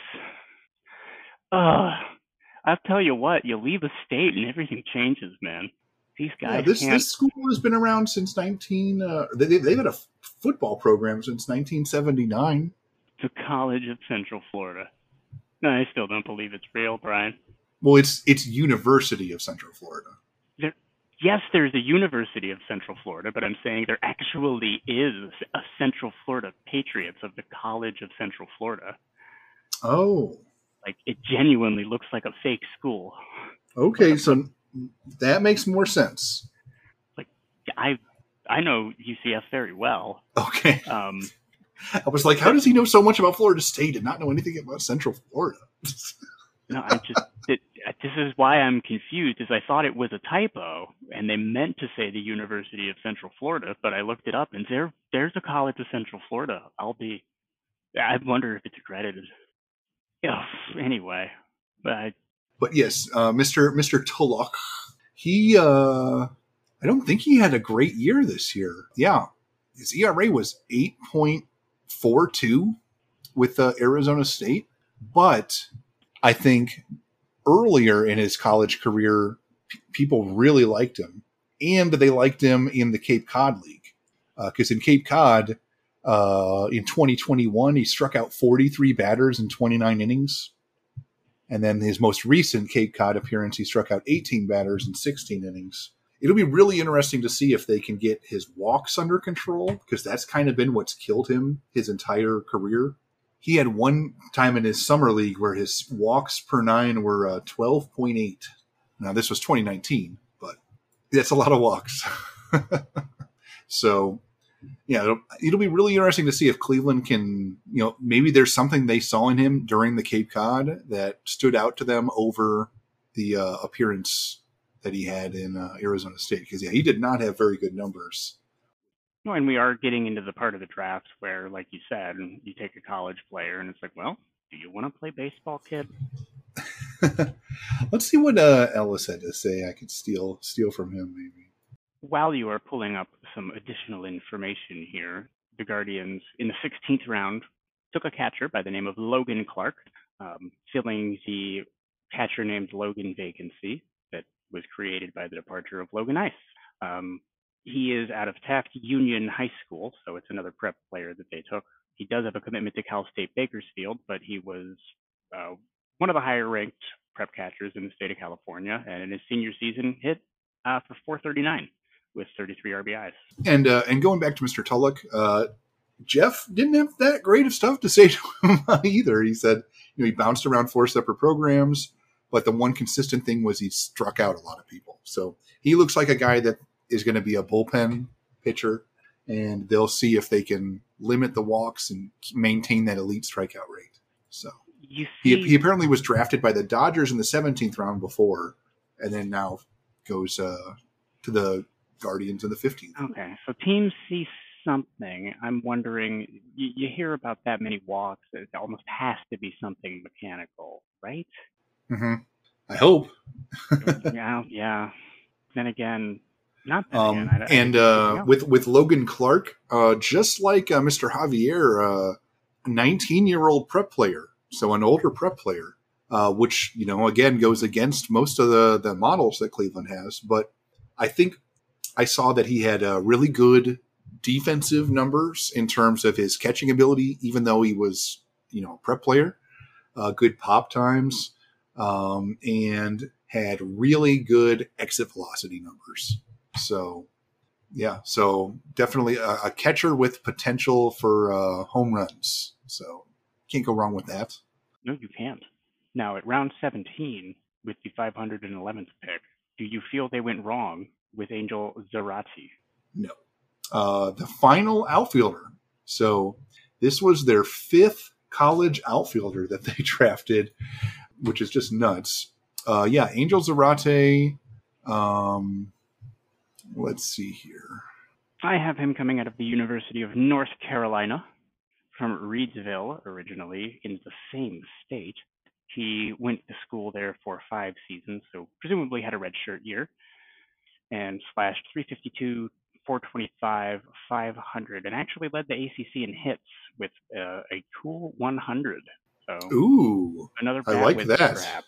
Uh, I'll tell you what. You leave a state and everything changes, man. These guys. Yeah, this can't... this school has been around since nineteen. Uh, they they've had a f- football program since nineteen seventy-nine. The College of Central Florida. No, I still don't believe it's real, Brian. Well, it's it's University of Central Florida. There, yes, there's a University of Central Florida, but I'm saying there actually is a Central Florida Patriots of the College of Central Florida. Oh. Like, it genuinely looks like a fake school. Okay, so that makes more sense. Like, I I know U C F very well. Okay. Um, I was like, how does he know so much about Florida State and not know anything about Central Florida? No, I just it, this is why I'm confused. Is I thought it was a typo, and they meant to say the University of Central Florida, but I looked it up, and there there's a College of Central Florida. I'll be. I wonder if it's accredited. Yeah. Anyway, but I, but yes, uh, Mister Mister Tulloch, he uh, I don't think he had a great year this year. Yeah, his E R A was eight point four two with uh, Arizona State, but I think earlier in his college career, p- people really liked him, and they liked him in the Cape Cod League because uh, in Cape Cod, uh, in twenty twenty-one, he struck out forty-three batters in twenty-nine innings, and then his most recent Cape Cod appearance, he struck out eighteen batters in sixteen innings. It'll be really interesting to see if they can get his walks under control, because that's kind of been what's killed him his entire career. He had one time in his summer league where his walks per nine were uh, twelve point eight. Now, this was twenty nineteen, but that's a lot of walks. So, yeah, it'll, it'll be really interesting to see if Cleveland can, you know, maybe there's something they saw in him during the Cape Cod that stood out to them over the uh, appearance that he had in uh, Arizona State. Because, yeah, he did not have very good numbers. No, and we are getting into the part of the draft where, like you said, you take a college player and it's like, well, do you want to play baseball, kid? Let's see what uh, Ellis had to say. I could steal steal from him, maybe. While you are pulling up some additional information here, the Guardians, in the sixteenth round, took a catcher by the name of Logan Clark, um, filling the catcher named Logan vacancy that was created by the departure of Logan Ice. Um, He is out of Taft Union High School, so it's another prep player that they took. He does have a commitment to Cal State Bakersfield, but he was uh, one of the higher-ranked prep catchers in the state of California, and in his senior season, hit uh, for four thirty-nine with thirty-three R B Is. And uh, and going back to Mister Tulloch, uh, Jeff didn't have that great of stuff to say to him either. He said, you know, he bounced around four separate programs, but the one consistent thing was he struck out a lot of people. So he looks like a guy that is going to be a bullpen pitcher, and they'll see if they can limit the walks and maintain that elite strikeout rate. So you see, he, he apparently was drafted by the Dodgers in the seventeenth round before, and then now goes uh, to the Guardians in the fifteenth. Okay, so teams see something. I'm wondering, you, you hear about that many walks, it almost has to be something mechanical, right? Mm-hmm. I hope. yeah, yeah. Then again, Not um, again. I, I and uh, with with Logan Clark, uh, just like uh, Mister Javier, a uh, nineteen-year-old prep player, so an older prep player. uh, which, you know, again, goes against most of the, the models that Cleveland has. But I think I saw that he had uh, really good defensive numbers in terms of his catching ability, even though he was, you know, a prep player, uh, good pop times, um, and had really good exit velocity numbers. So, yeah, so definitely a, a catcher with potential for uh, home runs. So can't go wrong with that. No, you can't. Now, at round seventeen, with the five hundred eleventh pick, do you feel they went wrong with Angel Zarate? No. Uh, the final outfielder. So this was their fifth college outfielder that they drafted, which is just nuts. Uh, yeah, Angel Zarate. Um, let's see here. I have him coming out of the University of North Carolina, from Reidsville originally, in the same state. He went to school there for five seasons, so presumably had a redshirt year, and slashed three fifty-two, four twenty-five, five hundred, and actually led the A C C in hits with uh, a cool one hundred. So, ooh, another I like that. Perhaps.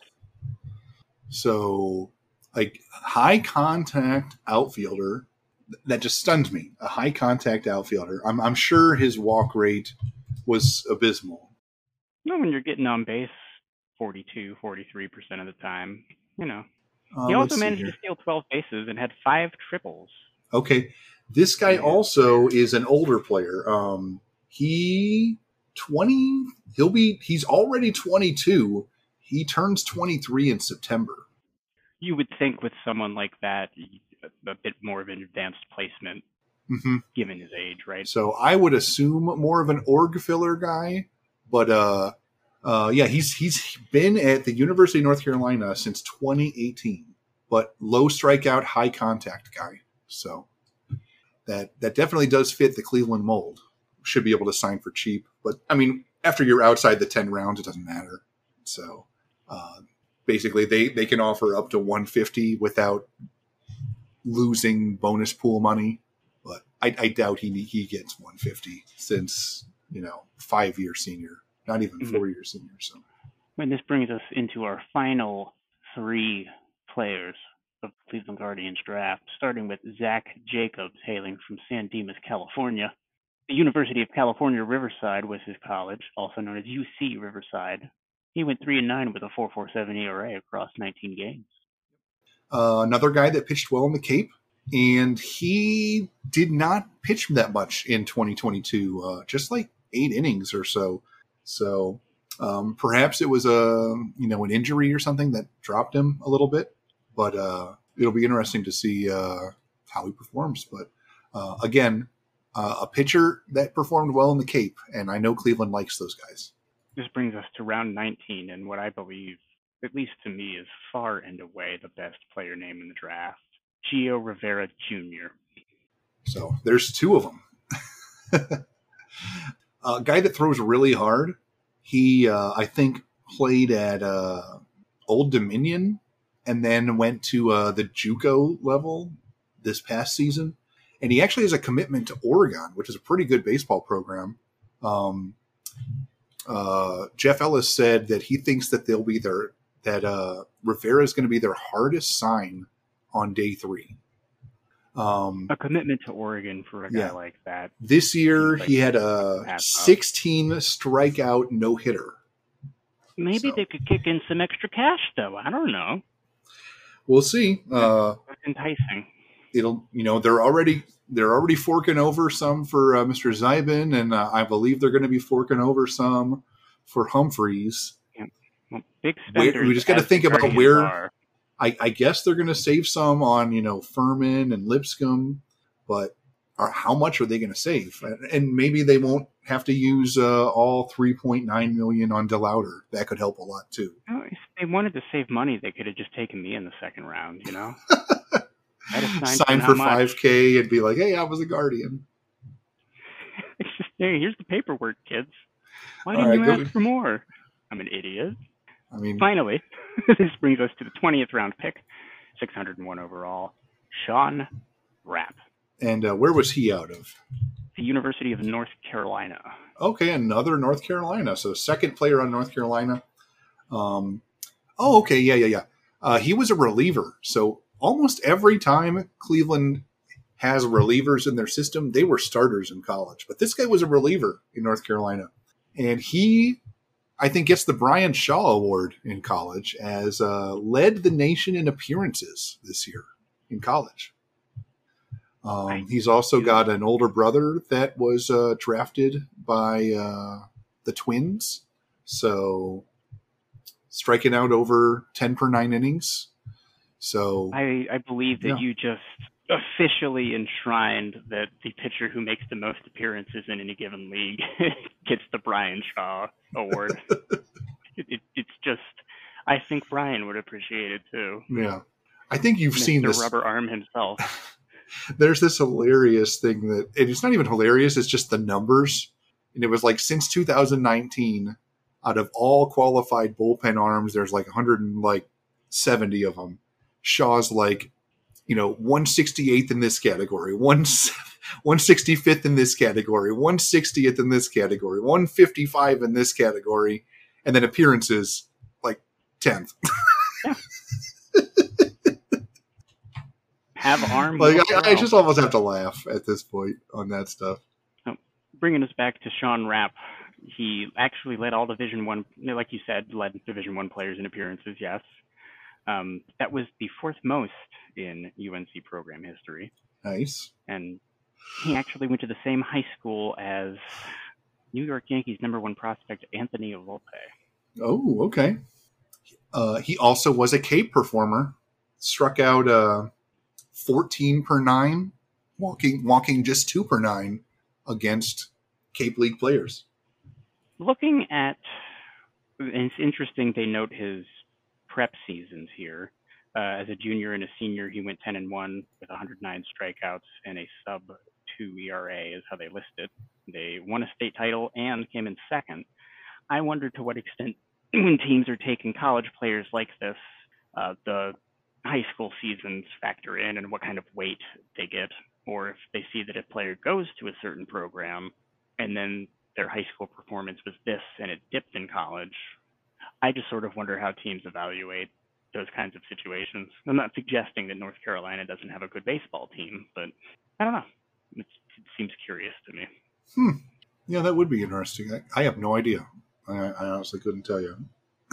So, like, high contact outfielder, that just stunned me. A high contact outfielder. I'm, I'm sure his walk rate was abysmal. No, when you're getting on base forty-two, forty-three percent of the time, you know. Uh, he also managed to steal twelve bases and had five triples. Okay. This guy yeah. also is an older player. Um, he twenty, he'll be, he's already twenty-two. He turns twenty-three in September. You would think with someone like that, a bit more of an advanced placement, mm-hmm. given his age, right? So I would assume more of an org filler guy, but uh, uh, yeah, he's he's been at the University of North Carolina since twenty eighteen, but low strikeout, high contact guy. So that that definitely does fit the Cleveland mold. Should be able to sign for cheap, but I mean, after you're outside the ten rounds, it doesn't matter. So uh, basically, they they can offer up to one fifty without losing bonus pool money, but I, I doubt he he gets one fifty since, you know, five year senior, not even mm-hmm. four year senior. So, and this brings us into our final three players of the Cleveland Guardians draft, starting with Zach Jacobs, hailing from San Dimas, California. The University of California, Riverside was his college, also known as U C Riverside. He went three and nine with a four point four seven E R A across nineteen games. Uh, another guy that pitched well in the Cape, and he did not pitch that much in twenty twenty-two, uh, just like eight innings or so. So um, perhaps it was a you know an injury or something that dropped him a little bit, but uh, it'll be interesting to see uh, how he performs. But uh, again, uh, a pitcher that performed well in the Cape, and I know Cleveland likes those guys. This brings us to round nineteen, and what I believe, at least to me, is far and away the best player name in the draft, Gio Rivera Junior So there's two of them. A guy that throws really hard. He, uh, I think, played at uh, Old Dominion and then went to uh, the JUCO level this past season. And he actually has a commitment to Oregon, which is a pretty good baseball program. Um, uh, Jeff Ellis said that he thinks that they'll be their that uh, Rivera is going to be their hardest sign on day three. Um, a commitment to Oregon for a guy yeah. like that. This year, like he had a sixteen strikeout no hitter. Maybe so. They could kick in some extra cash, though. I don't know. We'll see. Uh, That's enticing. It'll, you know, they're already they're already forking over some for uh, Mister Zybin, and uh, I believe they're going to be forking over some for Humphreys. Yeah. Well, big spenders. We just got to think about where. Are. I, I guess they're going to save some on, you know, Furman and Lipscomb, but are, how much are they going to save? And maybe they won't have to use uh, all three point nine million dollars on DeLauder. That could help a lot too. Oh, if they wanted to save money, they could have just taken me in the second round, you know? Sign for five K and be like, hey, I was a Guardian. It's just, hey, here's the paperwork, kids. Why didn't right, you ask go. for more? I'm an idiot. I mean, finally, this brings us to the twentieth round pick, six hundred one overall, Sean Rapp. And uh, where was he out of? The University of North Carolina. Okay, another North Carolina. So second player on North Carolina. Um, Oh, okay. Yeah, yeah, yeah. Uh, he was a reliever. So almost every time Cleveland has relievers in their system, they were starters in college. But this guy was a reliever in North Carolina. And he, I think, gets the Brian Shaw Award in college as uh, led the nation in appearances this year in college. Um, he's also got an older brother that was uh, drafted by uh, the Twins. So striking out over ten per nine innings. So I, I believe that yeah. you just officially enshrined that the pitcher who makes the most appearances in any given league gets the Brian Shaw Award. it, it, it's just, I think Brian would appreciate it too. Yeah. I think you've Mister seen this. Rubber Arm himself. There's this hilarious thing that, and it's not even hilarious, it's just the numbers. And it was like since two thousand nineteen, out of all qualified bullpen arms, there's like one hundred seventy of them. Shaw's like, you know, one hundred sixty-eighth in this category, one hundred sixty-fifth in this category, one hundred sixtieth in this category, one hundred fifty-five in this category, and then appearances like tenth. Yeah. Have arm. Like I, I just almost have to laugh at this point on that stuff. Oh, bringing us back to Sean Rapp, he actually led all Division One, like you said, led Division One players in appearances. Yes, um, that was the fourth most in U N C program history. Nice. And he actually went to the same high school as New York Yankees number one prospect Anthony Volpe. Oh, okay. Uh, he also was a Cape performer. Struck out uh, fourteen per nine, walking walking just two per nine against Cape League players. Looking at, and it's interesting they note his prep seasons here. Uh, as a junior and a senior, he went ten and one with one hundred nine strikeouts and a sub two E R A is how they list it. They won a state title and came in second. I wonder to what extent when teams are taking college players like this, uh, the high school seasons factor in and what kind of weight they get, or if they see that a player goes to a certain program and then their high school performance was this and it dipped in college. I just sort of wonder how teams evaluate those kinds of situations. I'm not suggesting that North Carolina doesn't have a good baseball team, but I don't know. It's, it seems curious to me. Hmm. Yeah, that would be interesting. I, I have no idea. I, I honestly couldn't tell you.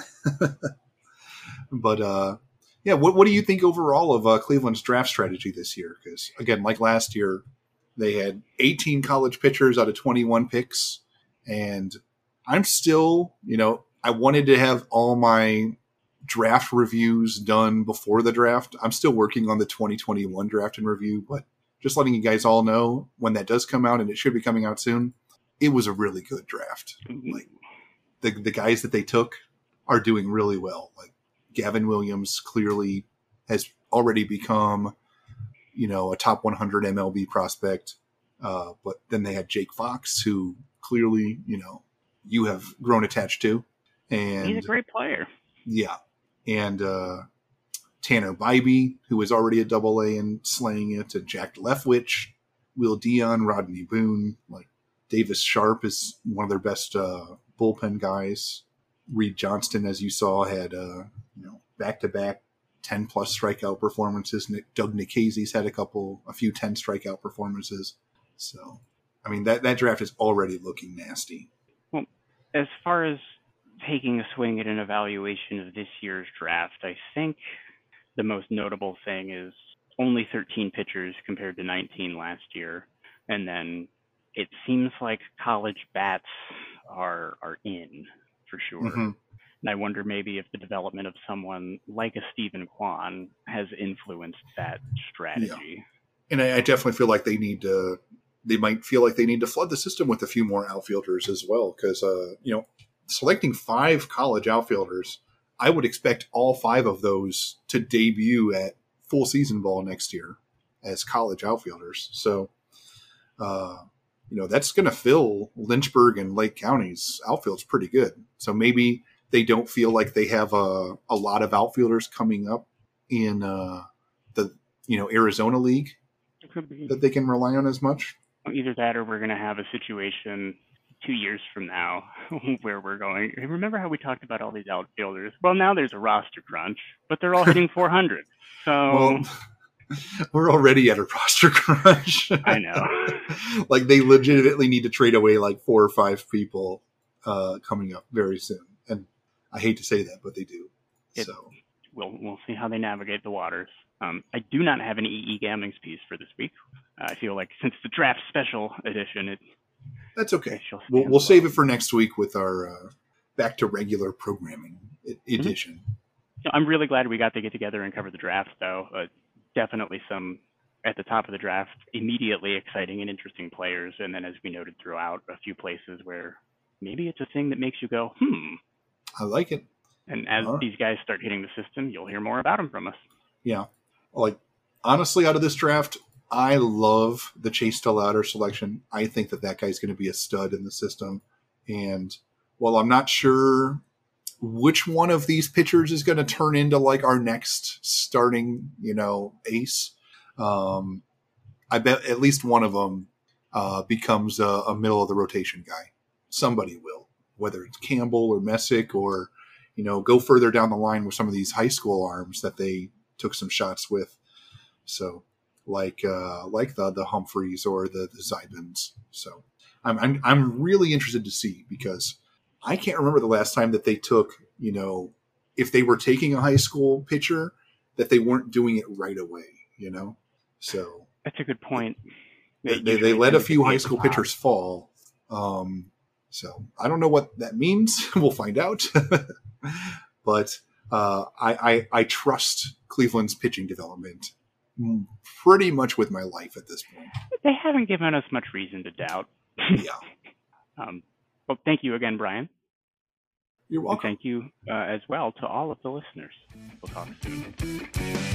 But, uh, yeah, what, what do you think overall of uh, Cleveland's draft strategy this year? Because, again, like last year, they had eighteen college pitchers out of twenty-one picks. And I'm still, you know, I wanted to have all my draft reviews done before the draft. I'm still working on the twenty twenty-one draft and review, but just letting you guys all know when that does come out, and it should be coming out soon, it was a really good draft. Like the the guys that they took are doing really well. Like Gavin Williams clearly has already become, you know, a top one hundred M L B prospect. Uh, but then they had Jake Fox, who clearly, you know, you have grown attached to. And he's a great player. Yeah. And uh, Tanner Bybee, who was already a double A and slaying it, and Jack Leftwich, Will Dion, Rodney Boone, like Davis Sharp is one of their best uh, bullpen guys. Reed Johnston, as you saw, had uh, you know back-to-back ten plus strikeout performances. Nick, Doug Nikhazy's had a couple, a few ten strikeout performances. So, I mean, that, that draft is already looking nasty. Well, as far as taking a swing at an evaluation of this year's draft, I think the most notable thing is only thirteen pitchers compared to nineteen last year. And then it seems like college bats are are in for sure. Mm-hmm. And I wonder maybe if the development of someone like a Stephen Kwan has influenced that strategy. Yeah. And I, I definitely feel like they need to, they might feel like they need to flood the system with a few more outfielders as well. Because, uh, you know, selecting five college outfielders, I would expect all five of those to debut at full season ball next year as college outfielders. So, uh, you know, that's going to fill Lynchburg and Lake County's outfield's pretty good. So maybe they don't feel like they have a, a lot of outfielders coming up in uh, the, you know, Arizona League it could be that they can rely on as much. Either that or we're going to have a situation two years from now where we're going. Remember how we talked about all these outfielders? Well, now there's a roster crunch, but they're all hitting four hundred. So well, we're already at a roster crunch. I know. Like they legitimately need to trade away like four or five people uh, coming up very soon. And I hate to say that, but they do. It, so we'll we'll see how they navigate the waters. Um, I do not have any E E Gamblings piece for this week. Uh, I feel like since the draft special edition, it that's okay. We'll, we'll save it for next week with our uh, back to regular programming edition. Mm-hmm. I'm really glad we got to get together and cover the draft, though. Uh, definitely some at the top of the draft, immediately exciting and interesting players, and then as we noted throughout, a few places where maybe it's a thing that makes you go, hmm. I like it. And as right. these guys start hitting the system, you'll hear more about them from us. Yeah. Like, honestly, out of this draft, I love the Chase Stillwater selection. I think that that guy's going to be a stud in the system. And while I'm not sure which one of these pitchers is going to turn into like our next starting, you know, ace, um, I bet at least one of them uh, becomes a, a middle of the rotation guy. Somebody will, whether it's Campbell or Messick or, you know, go further down the line with some of these high school arms that they took some shots with. So like, uh, like the, the Humphreys or the, the Zybins. So I'm, I'm, I'm really interested to see, because I can't remember the last time that they took, you know, if they were taking a high school pitcher, that they weren't doing it right away, you know? So that's a good point. They, they, they let a few high school pitchers fall. Um, so I don't know what that means. We'll find out. But uh, I, I, I trust Cleveland's pitching development pretty much with my life at this point. They haven't given us much reason to doubt. Yeah. um, well, thank you again, Brian. You're welcome. And thank you uh, as well to all of the listeners. We'll talk soon.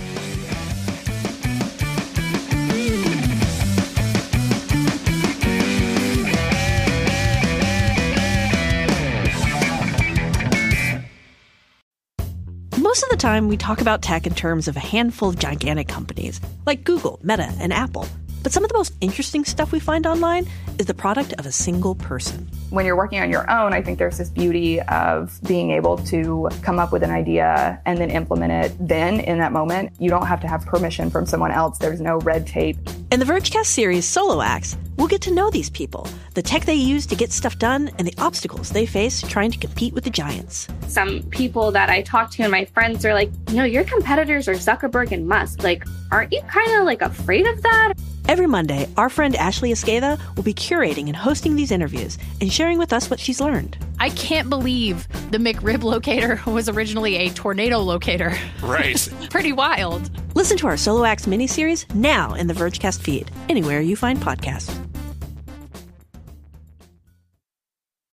Most of the time, we talk about tech in terms of a handful of gigantic companies, like Google, Meta, and Apple. But some of the most interesting stuff we find online is the product of a single person. When you're working on your own, I think there's this beauty of being able to come up with an idea and then implement it then in that moment. You don't have to have permission from someone else. There's no red tape. In the Vergecast series Solo Acts, we'll get to know these people, the tech they use to get stuff done, and the obstacles they face trying to compete with the giants. Some people that I talk to and my friends are like, you know, your competitors are Zuckerberg and Musk. Like, aren't you kind of like afraid of that? Every Monday, our friend Ashley Esqueda will be curating and hosting these interviews and sharing with us what she's learned. I can't believe the McRib locator was originally a tornado locator. Right. Pretty wild. Listen to our Solo Acts miniseries now in the Vergecast feed, anywhere you find podcasts.